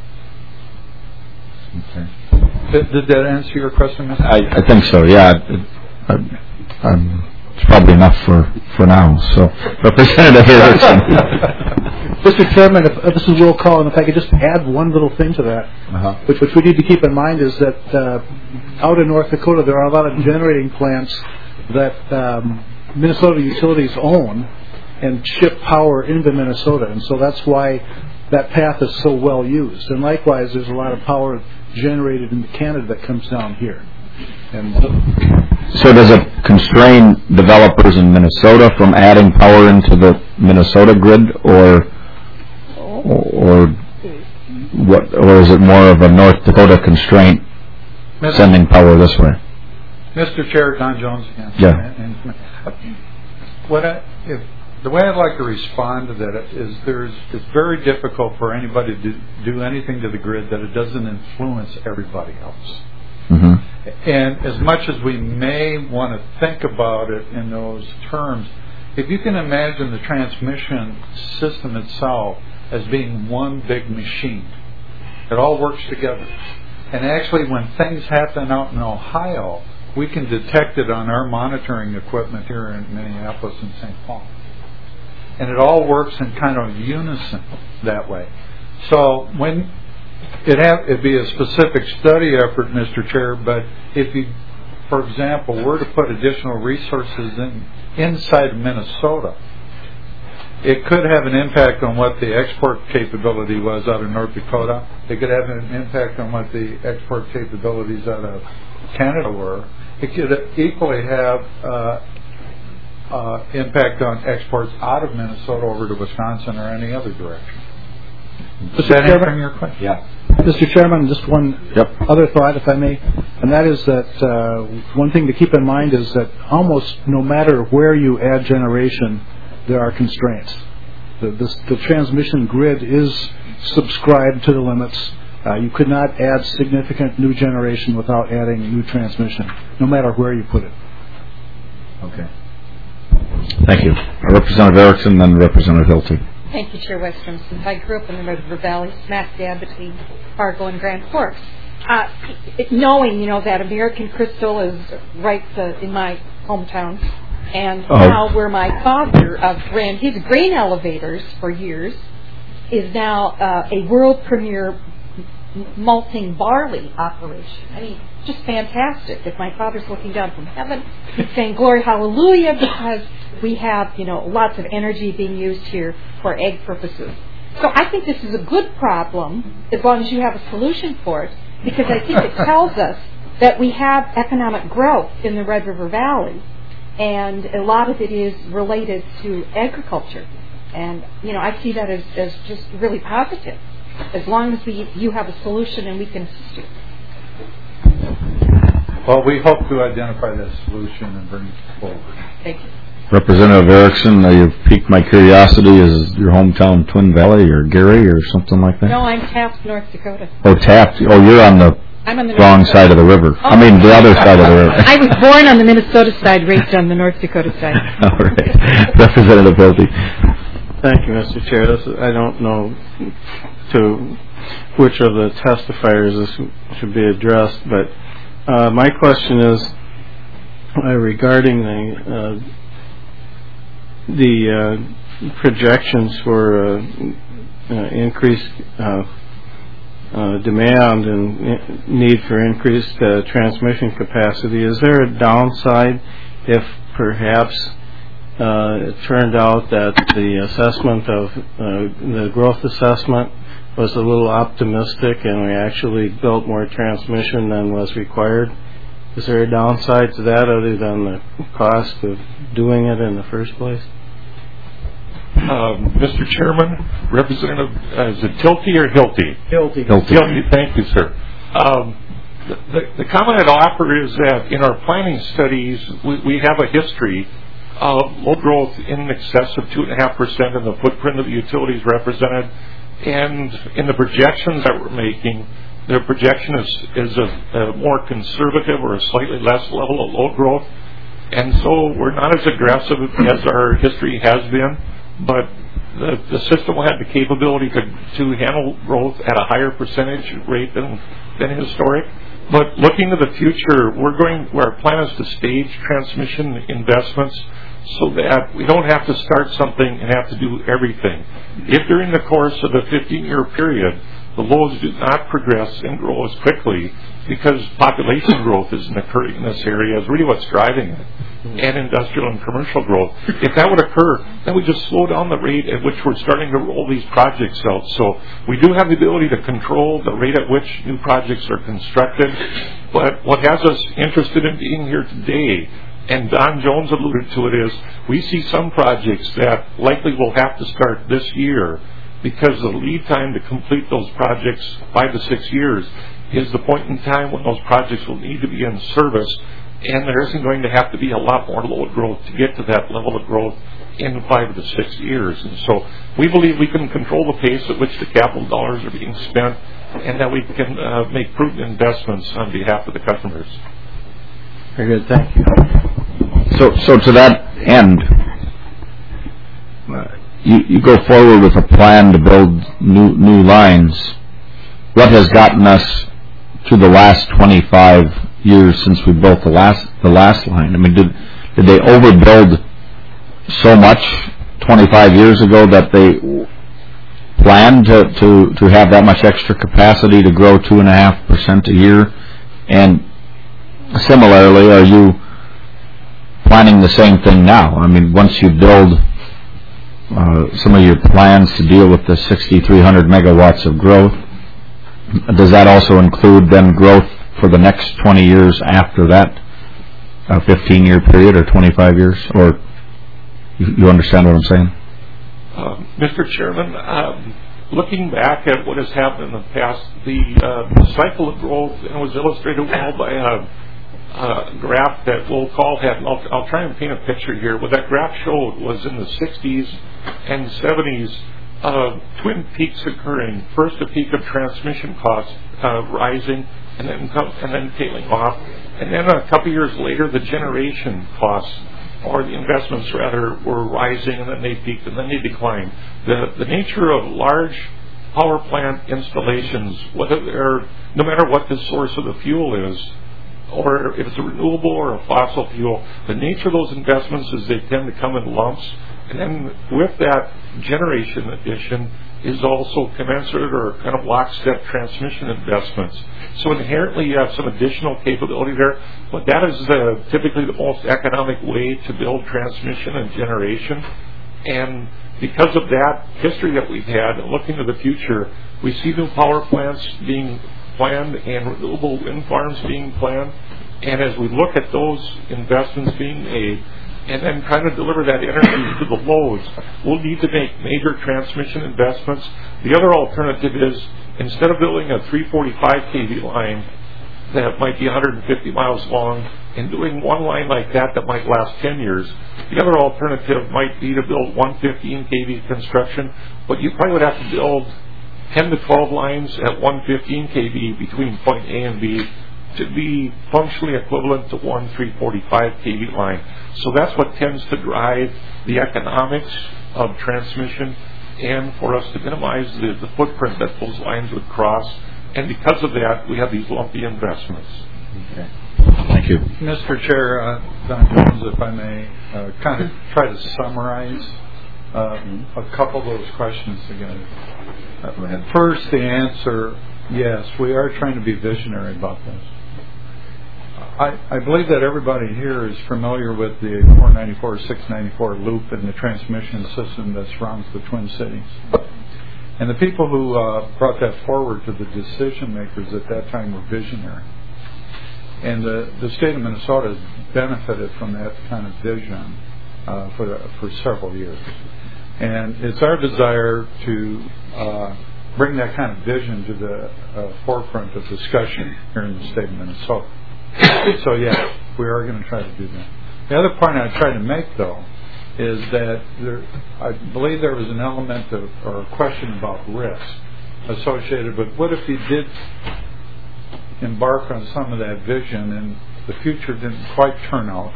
Okay. Did, did that answer your question, Mister I, I think so, yeah. It, I, I'm, it's probably enough for, for now. So, Representative Erickson. Mister Chairman, if, uh, this is Will Call, and if I could just add one little thing to that, uh-huh. which, which we need to keep in mind is that uh, out in North Dakota there are a lot of generating plants that um, Minnesota utilities own and ship power into Minnesota, and so that's why that path is so well used. And likewise, there's a lot of power generated in Canada that comes down here. And so does it constrain developers in Minnesota from adding power into the Minnesota grid, or or what, or is it more of a North Dakota constraint Mister sending power this way? Mister Chair, Don Jones again. Yeah. And, and what I, if the way I'd like to respond to that is there's it's very difficult for anybody to do anything to the grid that it doesn't influence everybody else. Mm-hmm. And as much as we may want to think about it in those terms, if you can imagine the transmission system itself as being one big machine, it all works together. And actually, when things happen out in Ohio, we can detect it on our monitoring equipment here in Minneapolis and Saint Paul. And it all works in kind of unison that way. So when it have, it'd be a specific study effort, Mister Chair, but if you, for example, were to put additional resources in inside Minnesota, it could have an impact on what the export capability was out of North Dakota. It could have an impact on what the export capabilities out of Canada were. It could equally have uh, uh, impact on exports out of Minnesota over to Wisconsin or any other direction. Does that answer your question? Yeah. Mister Chairman, just one yep. other thought, if I may, and that is that uh, one thing to keep in mind is that almost no matter where you add generation, there are constraints. The, this, the transmission grid is subscribed to the limits. Uh, you could not add significant new generation without adding new transmission, no matter where you put it. Okay. Thank you. Representative Erickson, then Representative Hilty. Thank you, Chair Westrom. Since I grew up in the Red River Valley, smack dab between Fargo and Grand Forks, uh, it, knowing, you know, that American Crystal is right uh, in my hometown, and oh. now where my father uh, ran his grain elevators for years is now uh, a world premier malting barley operation. I mean, just fantastic. If my father's looking down from heaven, he's saying glory hallelujah, because we have, you know, lots of energy being used here for egg purposes. So I think this is a good problem as long as you have a solution for it, because I think it tells us that we have economic growth in the Red River Valley, and a lot of it is related to agriculture. And, you know, I see that as, as just really positive, as long as we, you have a solution and we can assist you. Well, we hope to identify that solution and bring it forward. Thank you. Representative Erickson, uh, you've piqued my curiosity. Is your hometown Twin Valley or Gary or something like that? No, I'm Taft, North Dakota. Oh, Taft. Oh, you're on the, I'm on the wrong side of the river. Oh. I mean, the other side of the river. I was born on the Minnesota side, raised on the North Dakota side. All right. Representative Hilty. Thank you, Mister Chair. This is, I don't know to which of the testifiers this should be addressed, but uh, my question is uh, regarding the uh, the uh, projections for uh, uh, increased uh, uh, demand and need for increased uh, transmission capacity. Is there a downside if perhaps uh, it turned out that the assessment of uh, the growth assessment was a little optimistic and we actually built more transmission than was required? Is there a downside to that other than the cost of doing it in the first place? Um, Mister Chairman, Representative, uh, is it Tilty or Hilty? Hilty. Hilty. Hilty. Thank you, sir. Um, the, the, the comment I'd offer is that in our planning studies, we, we have a history of low growth in excess of two point five percent in the footprint of the utilities represented. And in the projections that we're making, the projection is, is a, a more conservative or a slightly less level of load growth. And so we're not as aggressive as our history has been, but the, the system will have the capability to, to handle growth at a higher percentage rate than, than historic. But looking to the future, we're going, our plan is to stage transmission investments so that we don't have to start something and have to do everything. If during the course of the fifteen-year period, the loads do not progress and grow as quickly because population growth isn't occurring in this area is really what's driving it, and industrial and commercial growth. If that would occur, then we just slow down the rate at which we're starting to roll these projects out. So we do have the ability to control the rate at which new projects are constructed, but what has us interested in being here today, and Don Jones alluded to it, is we see some projects that likely will have to start this year because the lead time to complete those projects, five to six years, is the point in time when those projects will need to be in service and there isn't going to have to be a lot more load growth to get to that level of growth in five to six years. And so we believe we can control the pace at which the capital dollars are being spent, and that we can uh, make prudent investments on behalf of the customers. Very good. Thank you. So, so to that end, uh, you, you go forward with a plan to build new new lines. What has gotten us to the last twenty-five years since we built the last the last line? I mean, did did they overbuild so much twenty-five years ago that they planned to, to, to have that much extra capacity to grow two and a half percent a year? And similarly, are you planning the same thing now? I mean, once you build uh, some of your plans to deal with the sixty-three hundred megawatts of growth, does that also include then growth for the next twenty years after that uh, fifteen-year period or twenty-five years? Or you, you understand what I'm saying? Uh, Mister Chairman, um, looking back at what has happened in the past, the, uh, the cycle of growth, and it was illustrated well by a, a graph that Will Call had, and I'll, I'll try and paint a picture here. What that graph showed was in the sixties and seventies, uh, twin peaks occurring. First, a peak of transmission costs uh, rising, and then and then tailing off, and then a couple years later, the generation costs, or the investments rather, were rising, and then they peaked, and then they declined. The the nature of large power plant installations, whether they're, no matter what the source of the fuel is, or if it's a renewable or a fossil fuel, the nature of those investments is they tend to come in lumps, and then with that generation addition is also commensurate or kind of lockstep transmission investments. So inherently you have some additional capability there, but that is the, typically the most economic way to build transmission and generation. And because of that history that we've had, and looking to the future, we see new power plants being planned and renewable wind farms being planned. And as we look at those investments being made, and then trying to deliver that energy to the loads, we'll need to make major transmission investments. The other alternative is, instead of building a three forty-five kV line that might be one hundred fifty miles long and doing one line like that that might last ten years, the other alternative might be to build one fifteen kV construction, but you probably would have to build ten to twelve lines at one fifteen kV between point A and B to be functionally equivalent to one three forty-five kV line. So that's what tends to drive the economics of transmission, and for us to minimize the, the footprint that those lines would cross. And because of that, we have these lumpy investments. Okay. Thank you. Mister Chair, uh, Don Jones, if I may uh, kind of try to summarize um, a couple of those questions together. Uh, first, the answer, yes, we are trying to be visionary about this. I, I believe that everybody here is familiar with the four ninety-four, six ninety-four loop and the transmission system that surrounds the Twin Cities. And the people who uh, brought that forward to the decision makers at that time were visionary. And the, the state of Minnesota has benefited from that kind of vision uh, for, the, for several years. And it's our desire to uh, bring that kind of vision to the uh, forefront of discussion here in the state of Minnesota. So, yeah, we are going to try to do that. The other point I tried to make, though, is that there, I believe there was an element of, or a question about risk associated with what if you did embark on some of that vision and the future didn't quite turn out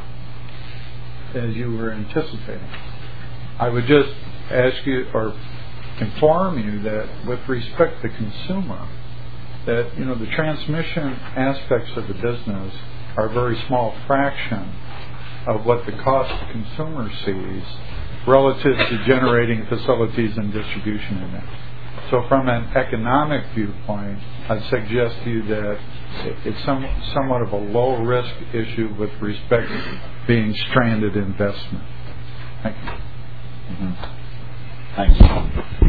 as you were anticipating. I would just ask you or inform you that with respect to consumer, that, you know, the transmission aspects of the business are a very small fraction of what the cost to consumer sees relative to generating facilities and distribution in it. So from an economic viewpoint, I'd suggest to you that it's some, somewhat of a low-risk issue with respect to being stranded investment. Thank you. Mm-hmm. Thanks.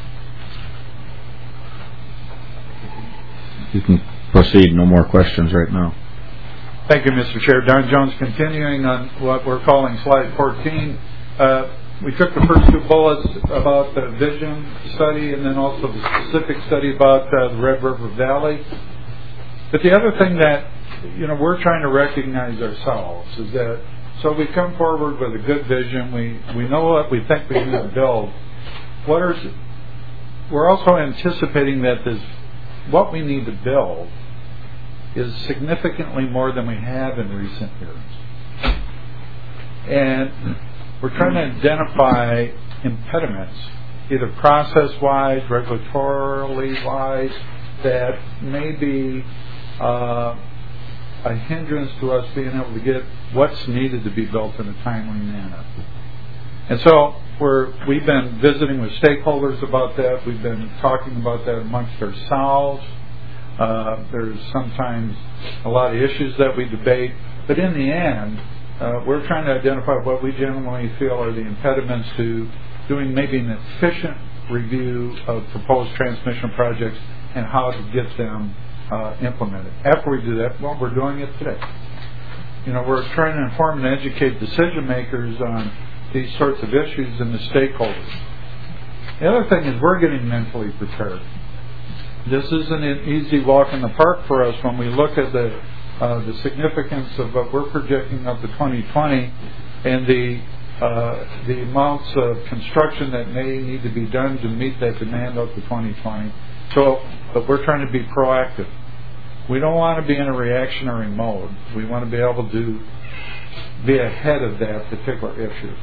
You can proceed. No more questions right now. Thank you, Mister Chair. Don Jones, continuing on what we're calling slide fourteen. Uh, we took the first two bullets about the vision study and then also the specific study about uh, the Red River Valley. But the other thing that you know, we're trying to recognize ourselves is that, so we come forward with a good vision. We, we know what we think we need to build. What are, we're also anticipating that this, what we need to build is significantly more than we have in recent years. And we're trying to identify impediments, either process-wise, regulatorily-wise, that may be uh, a hindrance to us being able to get what's needed to be built in a timely manner. And so we're, we've been visiting with stakeholders about that. We've been talking about that amongst ourselves. Uh, there's sometimes a lot of issues that we debate. But in the end, uh, we're trying to identify what we generally feel are the impediments to doing maybe an efficient review of proposed transmission projects and how to get them uh, implemented. After we do that, well, we're doing it today. You know, we're trying to inform and educate decision makers on these sorts of issues and the stakeholders. The other thing is we're getting mentally prepared. This isn't an easy walk in the park for us when we look at the uh, the significance of what we're projecting up to twenty twenty and the uh, the amounts of construction that may need to be done to meet that demand up to twenty twenty. So, but we're trying to be proactive. We don't want to be in a reactionary mode. We want to be able to be ahead of that particular issue.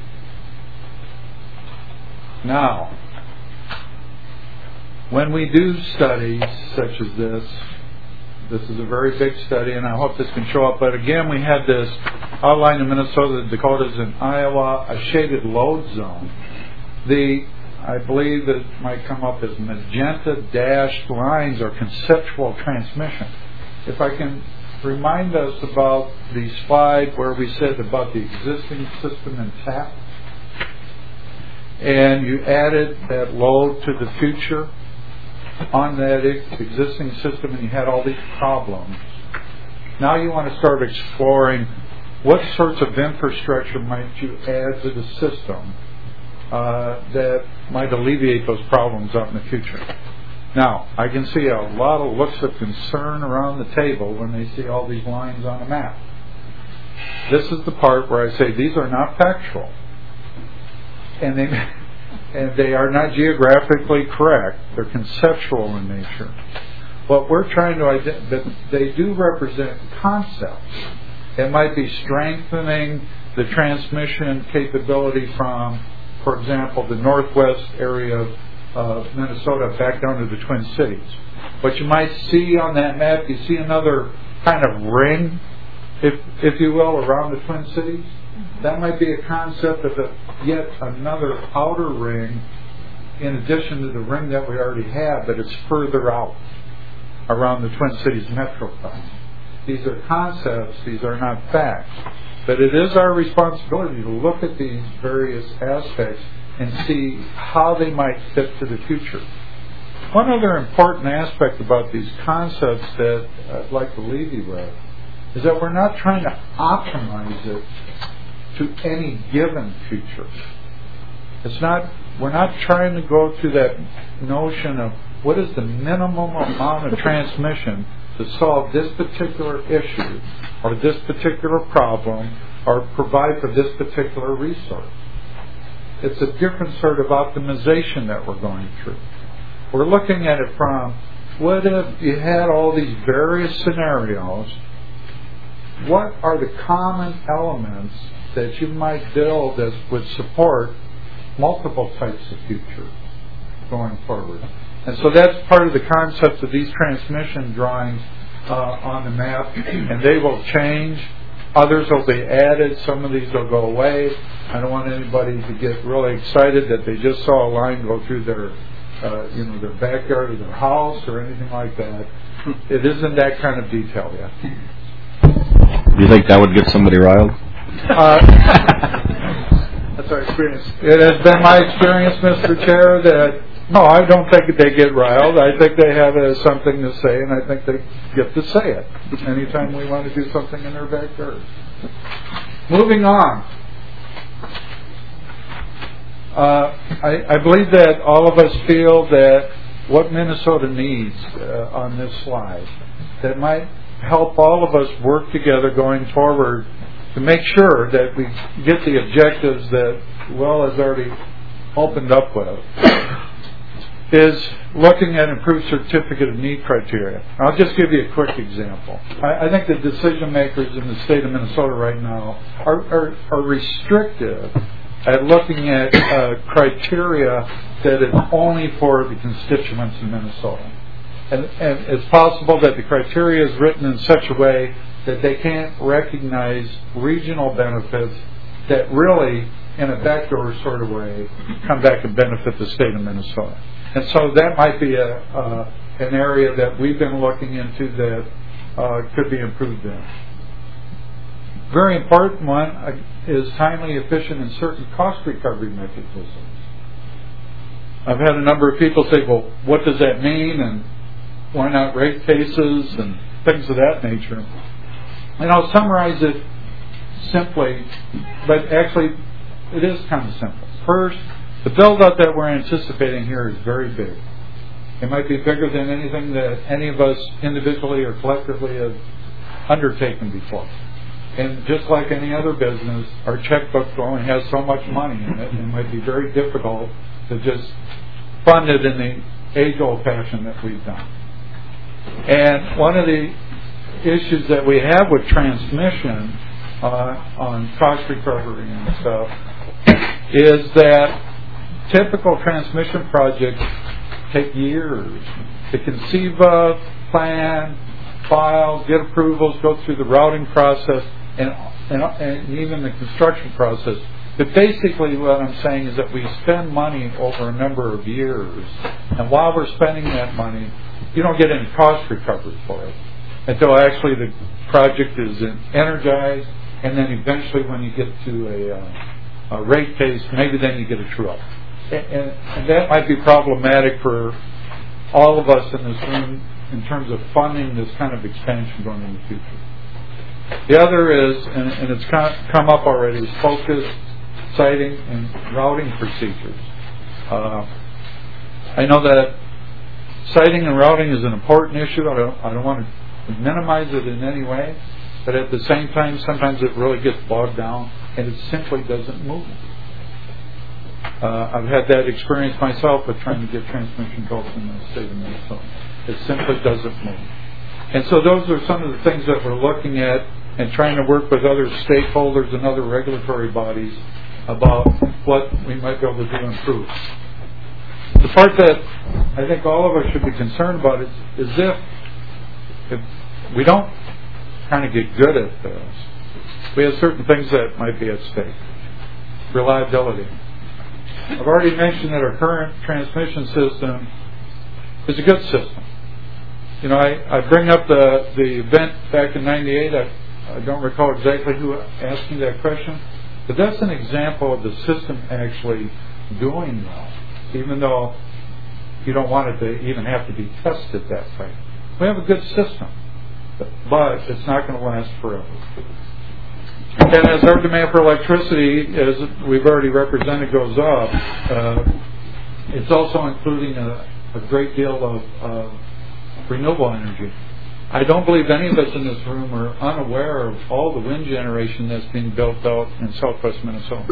Now, when we do studies such as this, this is a very big study, and I hope this can show up. But again, we had this outline in Minnesota, the Dakotas, and Iowa, a shaded load zone. The, I believe that it might come up as magenta dashed lines or conceptual transmission. If I can remind us about the slide where we said about the existing system intact, and you added that load to the future on that existing system, and you had all these problems. Now you want to start exploring what sorts of infrastructure might you add to the system uh, that might alleviate those problems out in the future. Now, I can see a lot of looks of concern around the table when they see all these lines on a map. This is the part where I say these are not factual, and they and they are not geographically correct. They're conceptual in nature. What we're trying to identify, they do represent concepts. It might be strengthening the transmission capability from, for example, the northwest area of uh, Minnesota back down to the Twin Cities. What you might see on that map, you see another kind of ring, if if you will, around the Twin Cities. That might be a concept of a, yet another outer ring in addition to the ring that we already have, but it's further out around the Twin Cities metroplex. These are concepts, these are not facts. But it is our responsibility to look at these various aspects and see how they might fit to the future. One other important aspect about these concepts that I'd like to leave you with is that we're not trying to optimize it to any given future. It's not, we're not trying to go to that notion of what is the minimum amount of transmission to solve this particular issue or this particular problem or provide for this particular resource. It's a different sort of optimization that we're going through. We're looking at it from, what if you had all these various scenarios? What are the common elements that you might build that would support multiple types of future going forward? And so that's part of the concept of these transmission drawings uh, on the map, and they will change. Others will be added. Some of these will go away. I don't want anybody to get really excited that they just saw a line go through their, uh, you know, their backyard or their house or anything like that. It isn't that kind of detail yet. Do you think that would get somebody riled? Uh, that's our experience. It has been my experience, Mister Chair, that no, I don't think they get riled. I think they have uh, something to say, and I think they get to say it anytime we want to do something in their backyard. Moving on. Uh, I, I believe that all of us feel that what Minnesota needs uh, on this slide that might help all of us work together going forward to make sure that we get the objectives that Will has already opened up with, is looking at improved certificate of need criteria. I'll just give you a quick example. I, I think the decision makers in the state of Minnesota right now are, are, are restrictive at looking at uh, criteria that is only for the constituents in Minnesota. And, and it's possible that the criteria is written in such a way that they can't recognize regional benefits that really, in a backdoor sort of way, come back and benefit the state of Minnesota. And so that might be a, uh, an area that we've been looking into that uh, could be improved in. Very important one uh, is timely, efficient, and certain cost recovery mechanisms. I've had a number of people say, well, what does that mean, and why not rate cases and things of that nature? And I'll summarize it simply, but actually it is kind of simple. First, the build-up that we're anticipating here is very big. It might be bigger than anything that any of us individually or collectively have undertaken before. And just like any other business, our checkbook only has so much money in it, and it might be very difficult to just fund it in the age-old fashion that we've done. And one of the issues that we have with transmission uh, on cost recovery and stuff is that typical transmission projects take years to conceive of, plan, file, get approvals, go through the routing process, and, and, and even the construction process. But basically what I'm saying is that we spend money over a number of years, and while we're spending that money, you don't get any cost recovery for it until actually the project is energized, and then eventually when you get to a, uh, a rate case, maybe then you get a true-up. And, and, and that might be problematic for all of us in this room in terms of funding this kind of expansion going in the future. The other is, and, and it's come up already, is focused siting and routing procedures. Uh, I know that siting and routing is an important issue. I don't, I don't want to minimize it in any way, but at the same time, sometimes it really gets bogged down and it simply doesn't move. Uh, I've had that experience myself with trying to get transmission built in the state of Minnesota. It simply doesn't move. And so those are some of the things that we're looking at and trying to work with other stakeholders and other regulatory bodies about what we might be able to do to improve. The part that I think all of us should be concerned about is, is if, if we don't kind of get good at this, we have certain things that might be at stake. Reliability. I've already mentioned that our current transmission system is a good system. You know, I, I bring up the, the event back in ninety-eight. I, I don't recall exactly who asked me that question, but that's an example of the system actually doing well, even though you don't want it to even have to be tested that way. We have a good system, but it's not going to last forever. And as our demand for electricity, as we've already represented, goes up, uh, it's also including a, a great deal of uh, renewable energy. I don't believe any of us in this room are unaware of all the wind generation that's being built out in southwest Minnesota.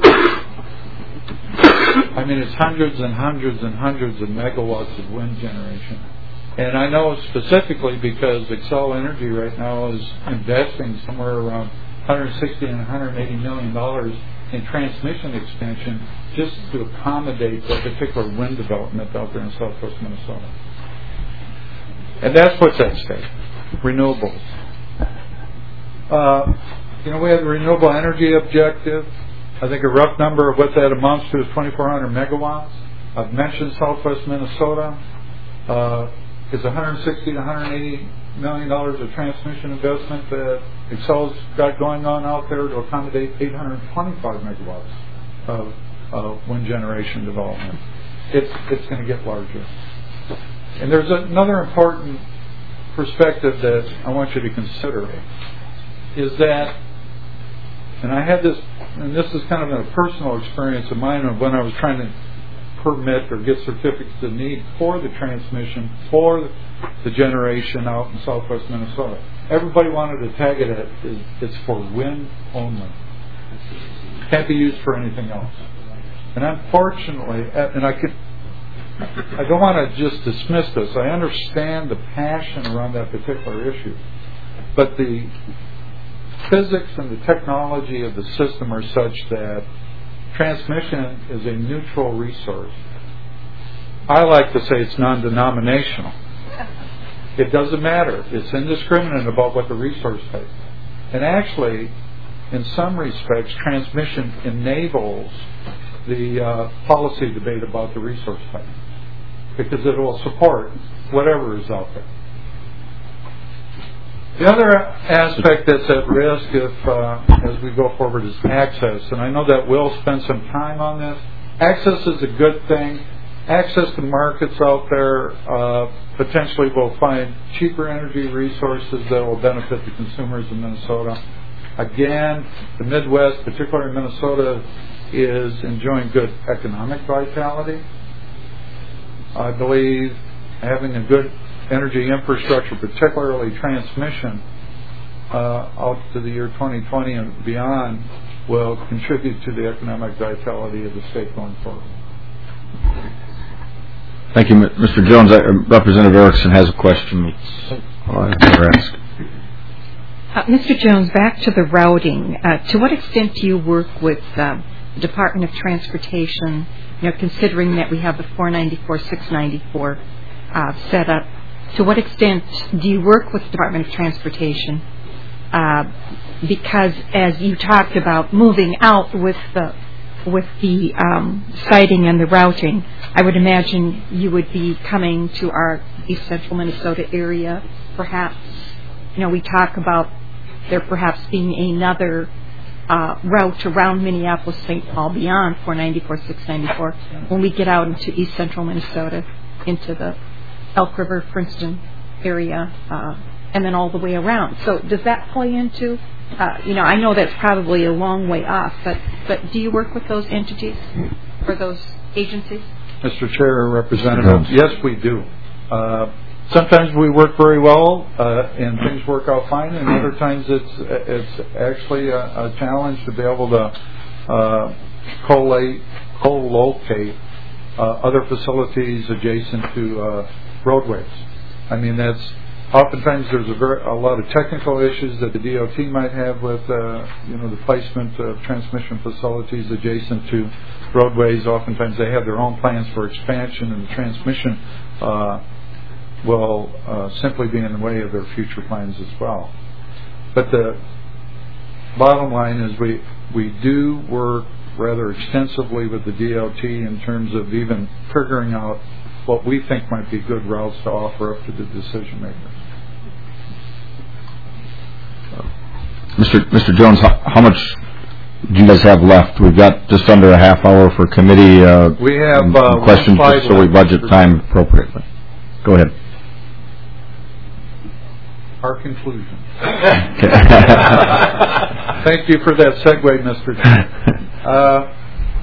I mean, it's hundreds and hundreds and hundreds of megawatts of wind generation. And I know specifically because Xcel Energy right now is investing somewhere around one hundred sixty and one hundred eighty million dollars in transmission expansion just to accommodate that particular wind development out there in southwest Minnesota. And that's what's at stake. Renewables. Uh, you know, we have the renewable energy objective. I think a rough number of what that amounts to is twenty-four hundred megawatts. I've mentioned southwest Minnesota. Uh, is one hundred sixty to one hundred eighty million dollars of transmission investment that Xcel's got going on out there to accommodate eight hundred twenty-five megawatts of uh, wind generation development. It's, it's going to get larger. And there's another important perspective that I want you to consider is that, and I had this, and this is kind of a personal experience of mine of when I was trying to permit or get certificates of need for the transmission, for the generation out in southwest Minnesota. everybody wanted to tag it at is it's for wind only. Can't be used for anything else. And unfortunately, and I could, I don't want to just dismiss this. I understand the passion around that particular issue, but the physics and the technology of the system are such that transmission is a neutral resource. I like to say it's non-denominational. It doesn't matter. It's indiscriminate about what the resource takes. And actually, in some respects, transmission enables the uh, policy debate about the resource type, because it will support whatever is out there. The other aspect that's at risk if, uh, as we go forward is access. And I know that Will spent some time on this. Access is a good thing. Access to markets out there uh, potentially will find cheaper energy resources that will benefit the consumers in Minnesota. Again, the Midwest, particularly Minnesota, is enjoying good economic vitality. I believe having a good energy infrastructure, particularly transmission, uh, out to the year twenty twenty and beyond, will contribute to the economic vitality of the state going forward. Thank you, Mister Jones. Uh, Representative Erickson has a question. I'll ask. Uh, Mister Jones, back to the routing. Uh, to what extent do you work with uh, the Department of Transportation, you know, considering that we have the four ninety-four, six ninety-four uh, set up? To what extent do you work with the Department of Transportation? Uh, because as you talked about moving out with the with the um, siting and the routing, I would imagine you would be coming to our East Central Minnesota area, perhaps. You know, we talk about there perhaps being another uh, route around Minneapolis, Saint Paul, beyond four ninety-four, six ninety-four, when we get out into East Central Minnesota, into the Elk River, Princeton area, uh, and then all the way around. So does that play into, uh, you know, I know that's probably a long way off, but, but do you work with those entities or those agencies? Mister Chair, Representative, yes, we do. Uh, sometimes we work very well uh, and things work out fine, and other times it's it's actually a, a challenge to be able to uh, collate, co-locate uh, other facilities adjacent to uh, roadways. I mean, that's oftentimes there's a, very, a lot of technical issues that the D O T might have with uh, you know the placement of transmission facilities adjacent to roadways. Oftentimes they have their own plans for expansion, and the transmission uh, will uh, simply be in the way of their future plans as well. But the bottom line is we we do work rather extensively with the D O T in terms of even figuring out what we think might be good routes to offer up to the decision makers. Mister Mister Jones, how, how much do you guys have left? We've got just under a half hour for committee uh, we have uh, questions, just so we budget time appropriately. Go ahead. Our conclusion. Thank you for that segue, Mister Uh,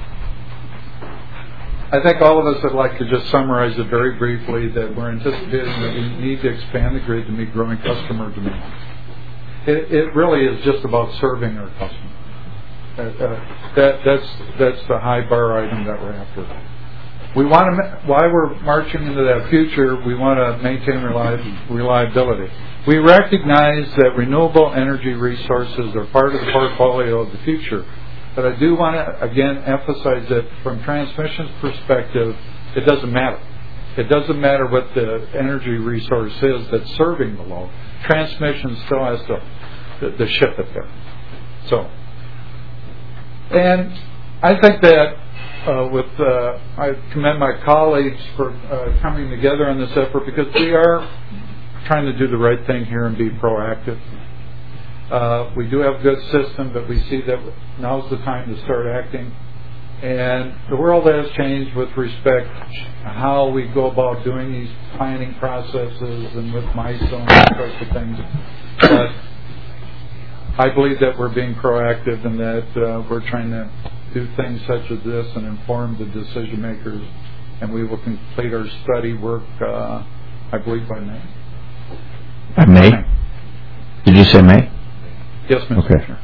I think all of us would like to just summarize it very briefly that we're anticipating that we need to expand the grid to meet growing customer demand. It, it really is just about serving our customers. Uh, uh, that, that's, that's the high bar item that we're after. We want to, while we're marching into that future, we want to maintain reliab- reliability. We recognize that renewable energy resources are part of the portfolio of the future. But I do want to, again, emphasize that from transmission's perspective, it doesn't matter. It doesn't matter what the energy resource is that's serving the load. Transmission still has to, to, to ship it there. So, and I think that uh, with, uh, I commend my colleagues for uh, coming together on this effort, because we are trying to do the right thing here and be proactive. Uh, we do have a good system, but we see that now's the time to start acting. And the world has changed with respect to how we go about doing these planning processes and with MISO and those sorts of things. But I believe that we're being proactive and that uh, we're trying to do things such as this and inform the decision makers. And we will complete our study work, uh, I believe, by May. By May? Did you say May? Yes, Mister Okay. Chair.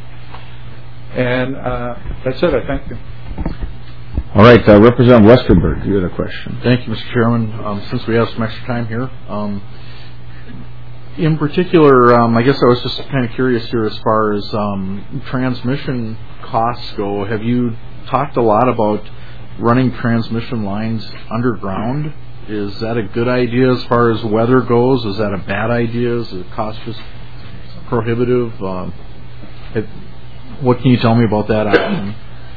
And uh, that's it. I thank you. All right, uh, Representative Westerberg, you had a question. Thank you, Mister Chairman. Um, since we have some extra time here, um, in particular, um, I guess I was just kind of curious here as far as um, transmission costs go. Have you talked a lot about running transmission lines underground? Is that a good idea as far as weather goes? Is that a bad idea? Is the cost just prohibitive? Um, it, what can you tell me about that option?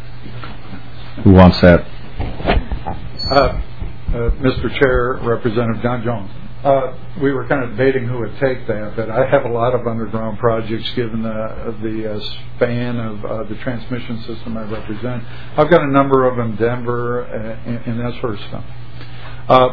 Who wants that? Uh, uh, Mister Chair, Representative Don Jones. Uh, we were kind of debating who would take that, but I have a lot of underground projects given the, the uh, span of uh, the transmission system I represent. I've got a number of them in Denver uh, and, and that sort of stuff. Uh,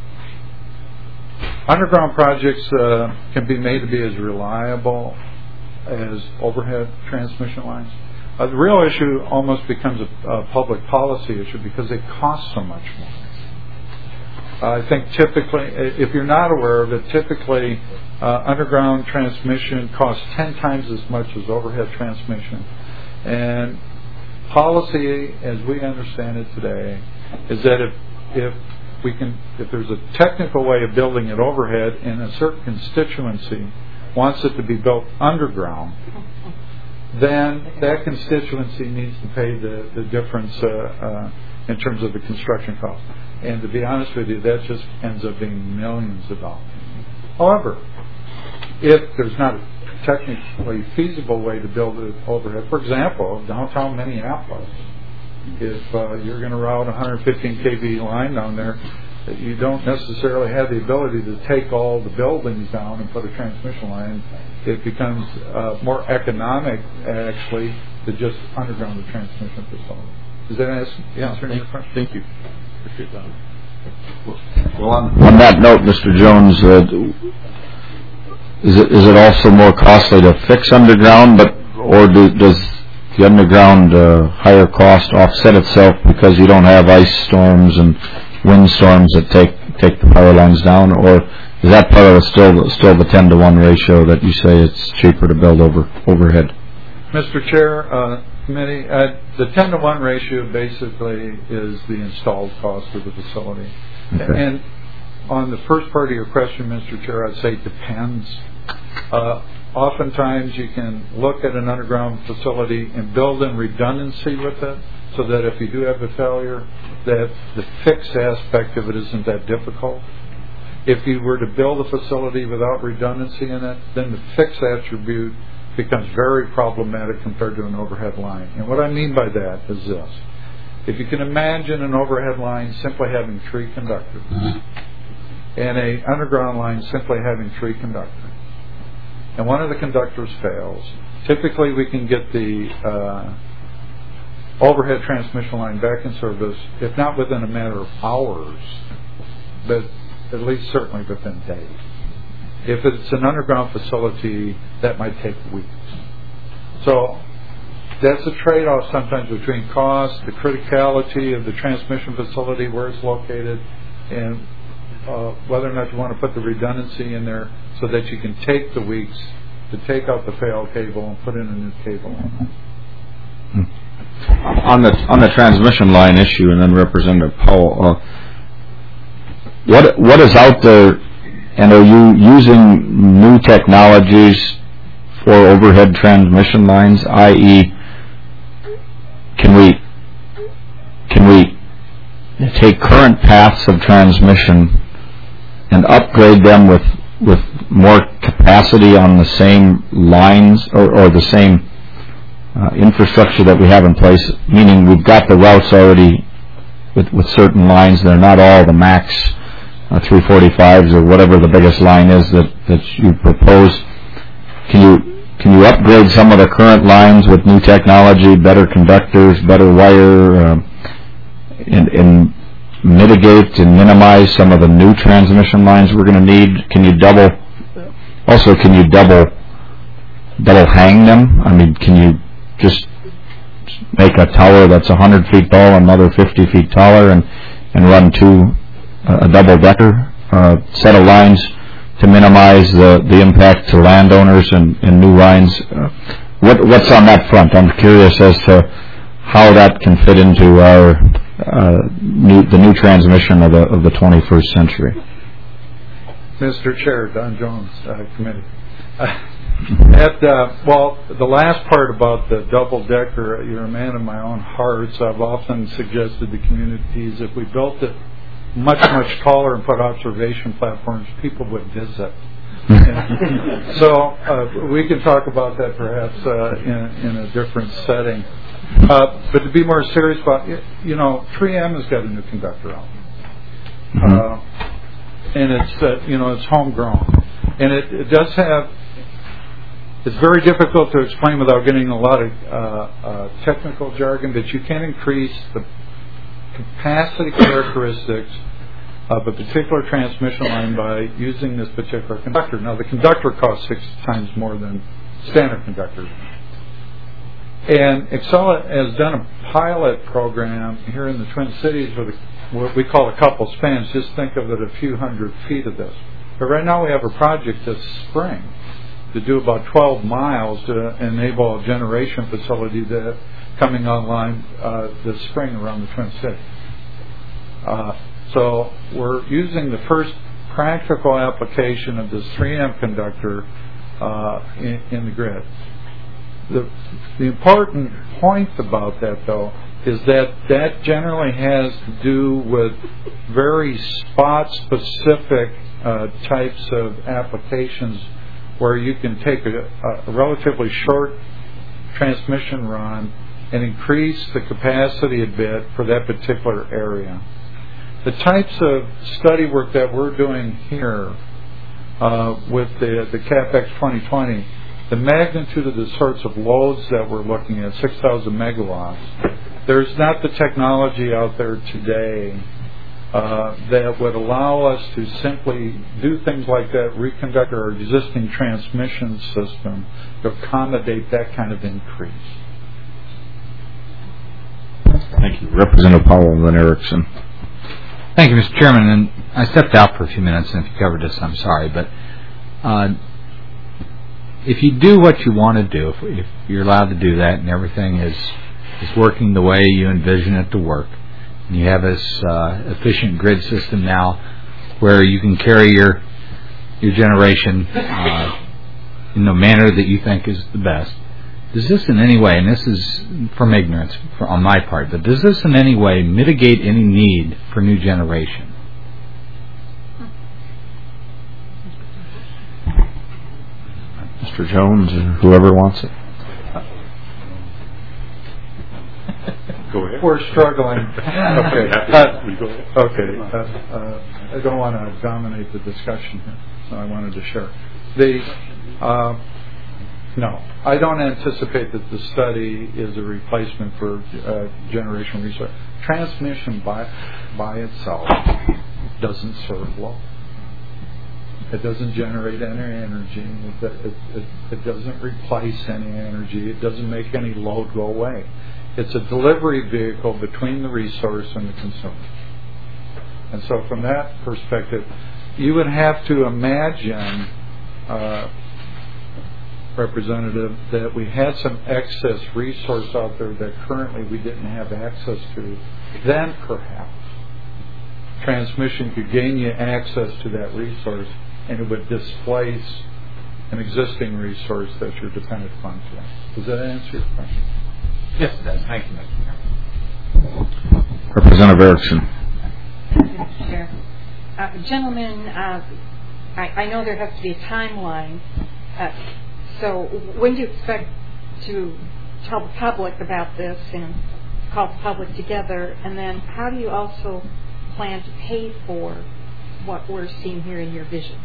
underground projects uh, can be made to be as reliable as overhead transmission lines. Uh, the real issue almost becomes a, a public policy issue because they cost so much more. Uh, I think typically, if you're not aware of it, typically uh, underground transmission costs ten times as much as overhead transmission. And policy, as we understand it today, is that if if we can, if there's a technical way of building it overhead and a certain constituency wants it to be built underground, then that constituency needs to pay the, the difference uh, uh, in terms of the construction cost. And to be honest with you, that just ends up being millions of dollars. However, if there's not a technically feasible way to build it overhead, for example, downtown Minneapolis, if uh, you're going to route a one hundred fifteen k V line down there, you don't necessarily have the ability to take all the buildings down and put a transmission line. It becomes uh, more economic, actually, to just underground the transmission facility. Does that answer, Yeah, answer thank, your question? thank you. Appreciate that. Well, on, on that note, Mister Jones, uh, is it is it also more costly to fix underground, but or do, does the underground uh, higher cost offset itself because you don't have ice storms and windstorms that take take the power lines down, or is that part of the still still the ten to one ratio that you say it's cheaper to build over overhead? Mister Chair, uh, committee, uh, the ten to one ratio basically is the installed cost of the facility. Okay. And on the first part of your question, Mister Chair, I'd say it depends. Uh, oftentimes you can look at an underground facility and build in redundancy with it so that if you do have a failure, that the fix aspect of it isn't that difficult. If you were to build a facility without redundancy in it, then the fix attribute becomes very problematic compared to an overhead line. And what I mean by that is this. If you can imagine an overhead line simply having three conductors and an underground line simply having three conductors, and one of the conductors fails, typically we can get the uh, overhead transmission line back in service, if not within a matter of hours, but at least certainly within days. If it's an underground facility, that might take weeks. So that's a trade-off sometimes between cost, the criticality of the transmission facility, where it's located, and uh, whether or not you want to put the redundancy in there so that you can take the weeks to take out the failed cable and put in a new cable. On the on the transmission line issue, and then Representative Powell, uh, what what is out there, and are you using new technologies for overhead transmission lines? that is, can we can we take current paths of transmission and upgrade them with with more capacity on the same lines or, or the same uh, infrastructure that we have in place, meaning we've got the routes already with, with certain lines. They're not all the max uh, three forty-fives or whatever the biggest line is that, that you propose. Can you can you upgrade some of the current lines with new technology, better conductors, better wire, uh, and, and mitigate and minimize some of the new transmission lines we're going to need? Can you double? Also, can you double double hang them? I mean, can you just make a tower that's one hundred feet tall, another fifty feet taller, and and run two uh, a double decker uh, set of lines to minimize the, the impact to landowners and, and new lines. Uh, what, what's on that front? I'm curious as to how that can fit into our uh, new, the new transmission of the of the twenty-first century. Mister Chair, Don Jones, uh, committee. Uh, at uh, well, the last part about the double decker, you're a man of my own heart. So I've often suggested to communities if we built it much much taller and put observation platforms, people would visit. So uh, we can talk about that perhaps uh, in, in a different setting. Uh, but to be more serious about it, you know, three M has got a new conductor out, mm-hmm. uh, and it's uh, you know it's homegrown, and it, it does have. It's very difficult to explain without getting a lot of uh, uh, technical jargon, but you can increase the capacity characteristics of a particular transmission line by using this particular conductor. Now, the conductor costs six times more than standard conductors. And Excel has done a pilot program here in the Twin Cities with a, what we call a couple spans. Just think of it a few hundred feet of this. But right now we have a project this spring to do about twelve miles to enable a generation facility that coming online uh, this spring around the Twin Cities. Uh, so we're using the first practical application of this three M conductor uh, in, in the grid. The, the important point about that, though, is that that generally has to do with very spot-specific uh, types of applications where you can take a, a relatively short transmission run and increase the capacity a bit for that particular area. The types of study work that we're doing here uh, with the, the CapEx twenty twenty, the magnitude of the sorts of loads that we're looking at, six thousand megawatts, there's not the technology out there today uh, that would allow us to simply do things like that, reconduct our existing transmission system to accommodate that kind of increase. Thank you. Representative Powell and then Erickson. Thank you, Mister Chairman. And I stepped out for a few minutes, and if you covered this, I'm sorry. But uh, if you do what you want to do, if, if you're allowed to do that and everything is is working the way you envision it to work, and you have this uh, efficient grid system now where you can carry your your generation uh, in the manner that you think is the best, does this in any way, and this is from ignorance on my part, but does this in any way mitigate any need for new generation? Mister Jones, or whoever wants it. Go ahead. We're struggling. Okay. Uh, okay. Uh, uh, I don't want to dominate the discussion here, so I wanted to share. The uh, no, I don't anticipate that the study is a replacement for uh, generation resource. Transmission by by itself doesn't serve load. It doesn't generate any energy. It, it, it, it doesn't replace any energy. It doesn't make any load go away. It's a delivery vehicle between the resource and the consumer. And so from that perspective, you would have to imagine, uh, Representative, that we had some excess resource out there that currently we didn't have access to. Then perhaps transmission could gain you access to that resource, and it would displace an existing resource that you're dependent upon today. Does that answer your question? Yes, it does. Thank you, Mister Chairman. Representative Erickson. Thank you, Mister Chair. Uh, gentlemen, uh, I, I know there has to be a timeline. Uh, so when do you expect to tell the public about this and call the public together? And then how do you also plan to pay for what we're seeing here in your vision?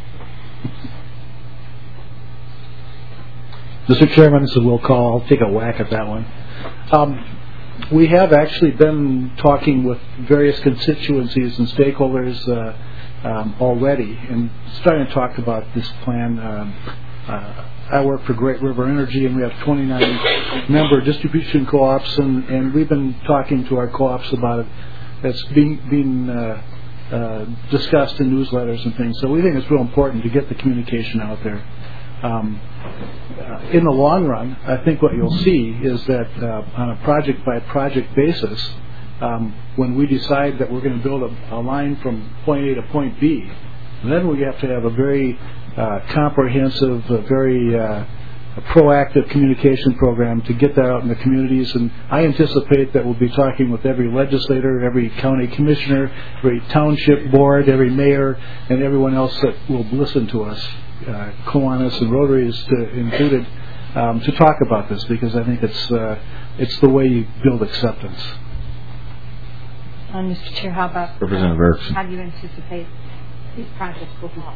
Mister Chairman, this is Will Call. I'll take a whack at that one. Um, we have actually been talking with various constituencies and stakeholders uh, um, already and starting to talk about this plan. Um, uh, I work for Great River Energy, and we have twenty-nine member distribution co-ops, and, and we've been talking to our co-ops about it. It's being, being uh, uh, discussed in newsletters and things. So we think it's real important to get the communication out there. Um, uh, in the long run, I think what you'll see is that uh, on a project-by-project basis, um, when we decide that we're going to build a, a line from point A to point B, then we have to have a very uh, comprehensive, uh, very uh, proactive communication program to get that out in the communities. And I anticipate that we'll be talking with every legislator, every county commissioner, every township board, every mayor, and everyone else that will listen to us. Uh, Kiwanis and Rotary is to, included, um, to talk about this, because I think it's uh, it's the way you build acceptance. Uh, Mister Chair, how about Representative Erickson? How do you anticipate these projects will be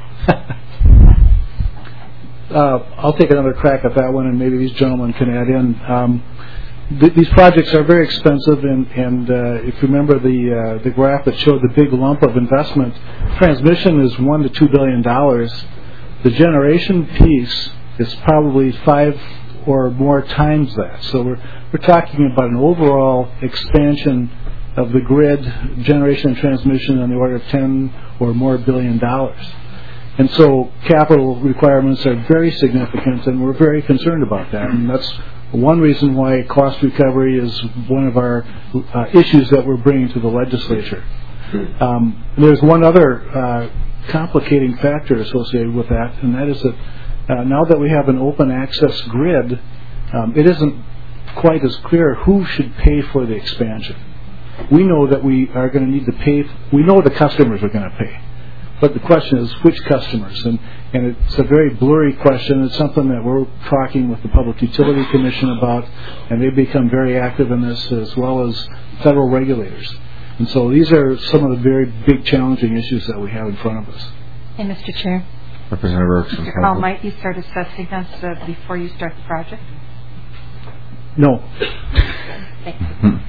uh, I'll take another crack at that one, and maybe these gentlemen can add in. Um, th- these projects are very expensive, and, and uh, if you remember the uh, the graph that showed the big lump of investment, transmission is one to two billion dollars. The generation piece is probably five or more times that. So we're we're talking about an overall expansion of the grid, generation and transmission, on the order of ten or more billion dollars. And so capital requirements are very significant, and we're very concerned about that. And that's one reason why cost recovery is one of our uh, issues that we're bringing to the legislature. Um, there's one other uh, complicating factor associated with that, and that is that uh, now that we have an open access grid, um, it isn't quite as clear who should pay for the expansion. We know that we are going to need to pay. We know the customers are going to pay, but the question is which customers, and, and it's a very blurry question. It's something that we're talking with the Public Utility Commission about, and they've become very active in this, as well as federal regulators. And so these are some of the very big challenging issues that we have in front of us. Hey, Mister Chair. Representative Erickson. Mister Call, might you start assessing us uh, before you start the project? No. Thank you.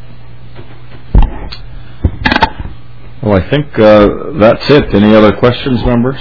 Well, I think uh, that's it. Any other questions, members?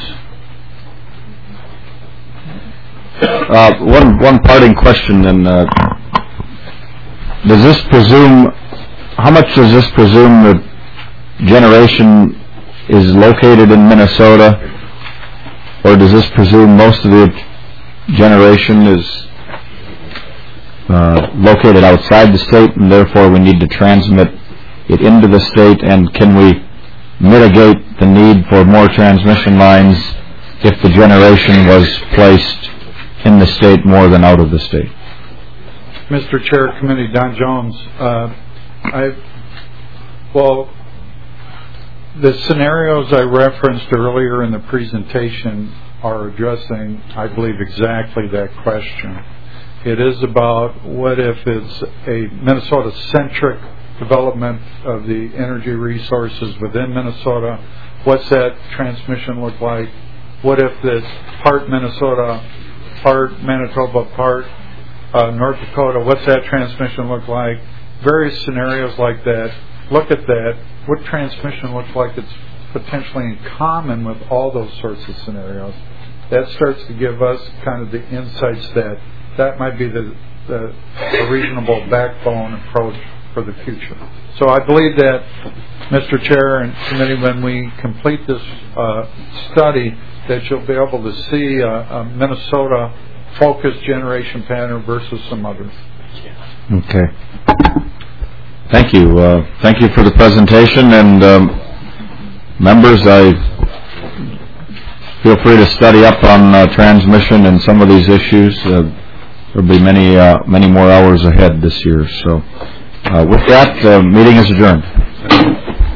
Uh, one one parting question, then. Uh, does this presume? How much does this presume that generation is located in Minnesota, or does this presume most of the generation is uh, located outside the state, and therefore we need to transmit it into the state? And can we mitigate the need for more transmission lines if the generation was placed in the state more than out of the state? Mister Chair, Committee, Don Jones. Uh, I, well, the scenarios I referenced earlier in the presentation are addressing, I believe, exactly that question. It is about what if it's a Minnesota-centric development of the energy resources within Minnesota. What's that transmission look like? What if this part Minnesota, part Manitoba, part uh, North Dakota, what's that transmission look like? Various scenarios like that. Look at that. What transmission looks like it's potentially in common with all those sorts of scenarios. That starts to give us kind of the insights that that might be the, the, the reasonable backbone approach for the future. So I believe that, Mister Chair and Committee, when we complete this uh, study, that you'll be able to see a, a Minnesota-focused generation pattern versus some others. Okay. Thank you. Uh, thank you for the presentation, and um, members, I feel free to study up on uh, transmission and some of these issues. Uh, there'll be many, uh, many more hours ahead this year. So. Uh, with that, the uh, meeting is adjourned.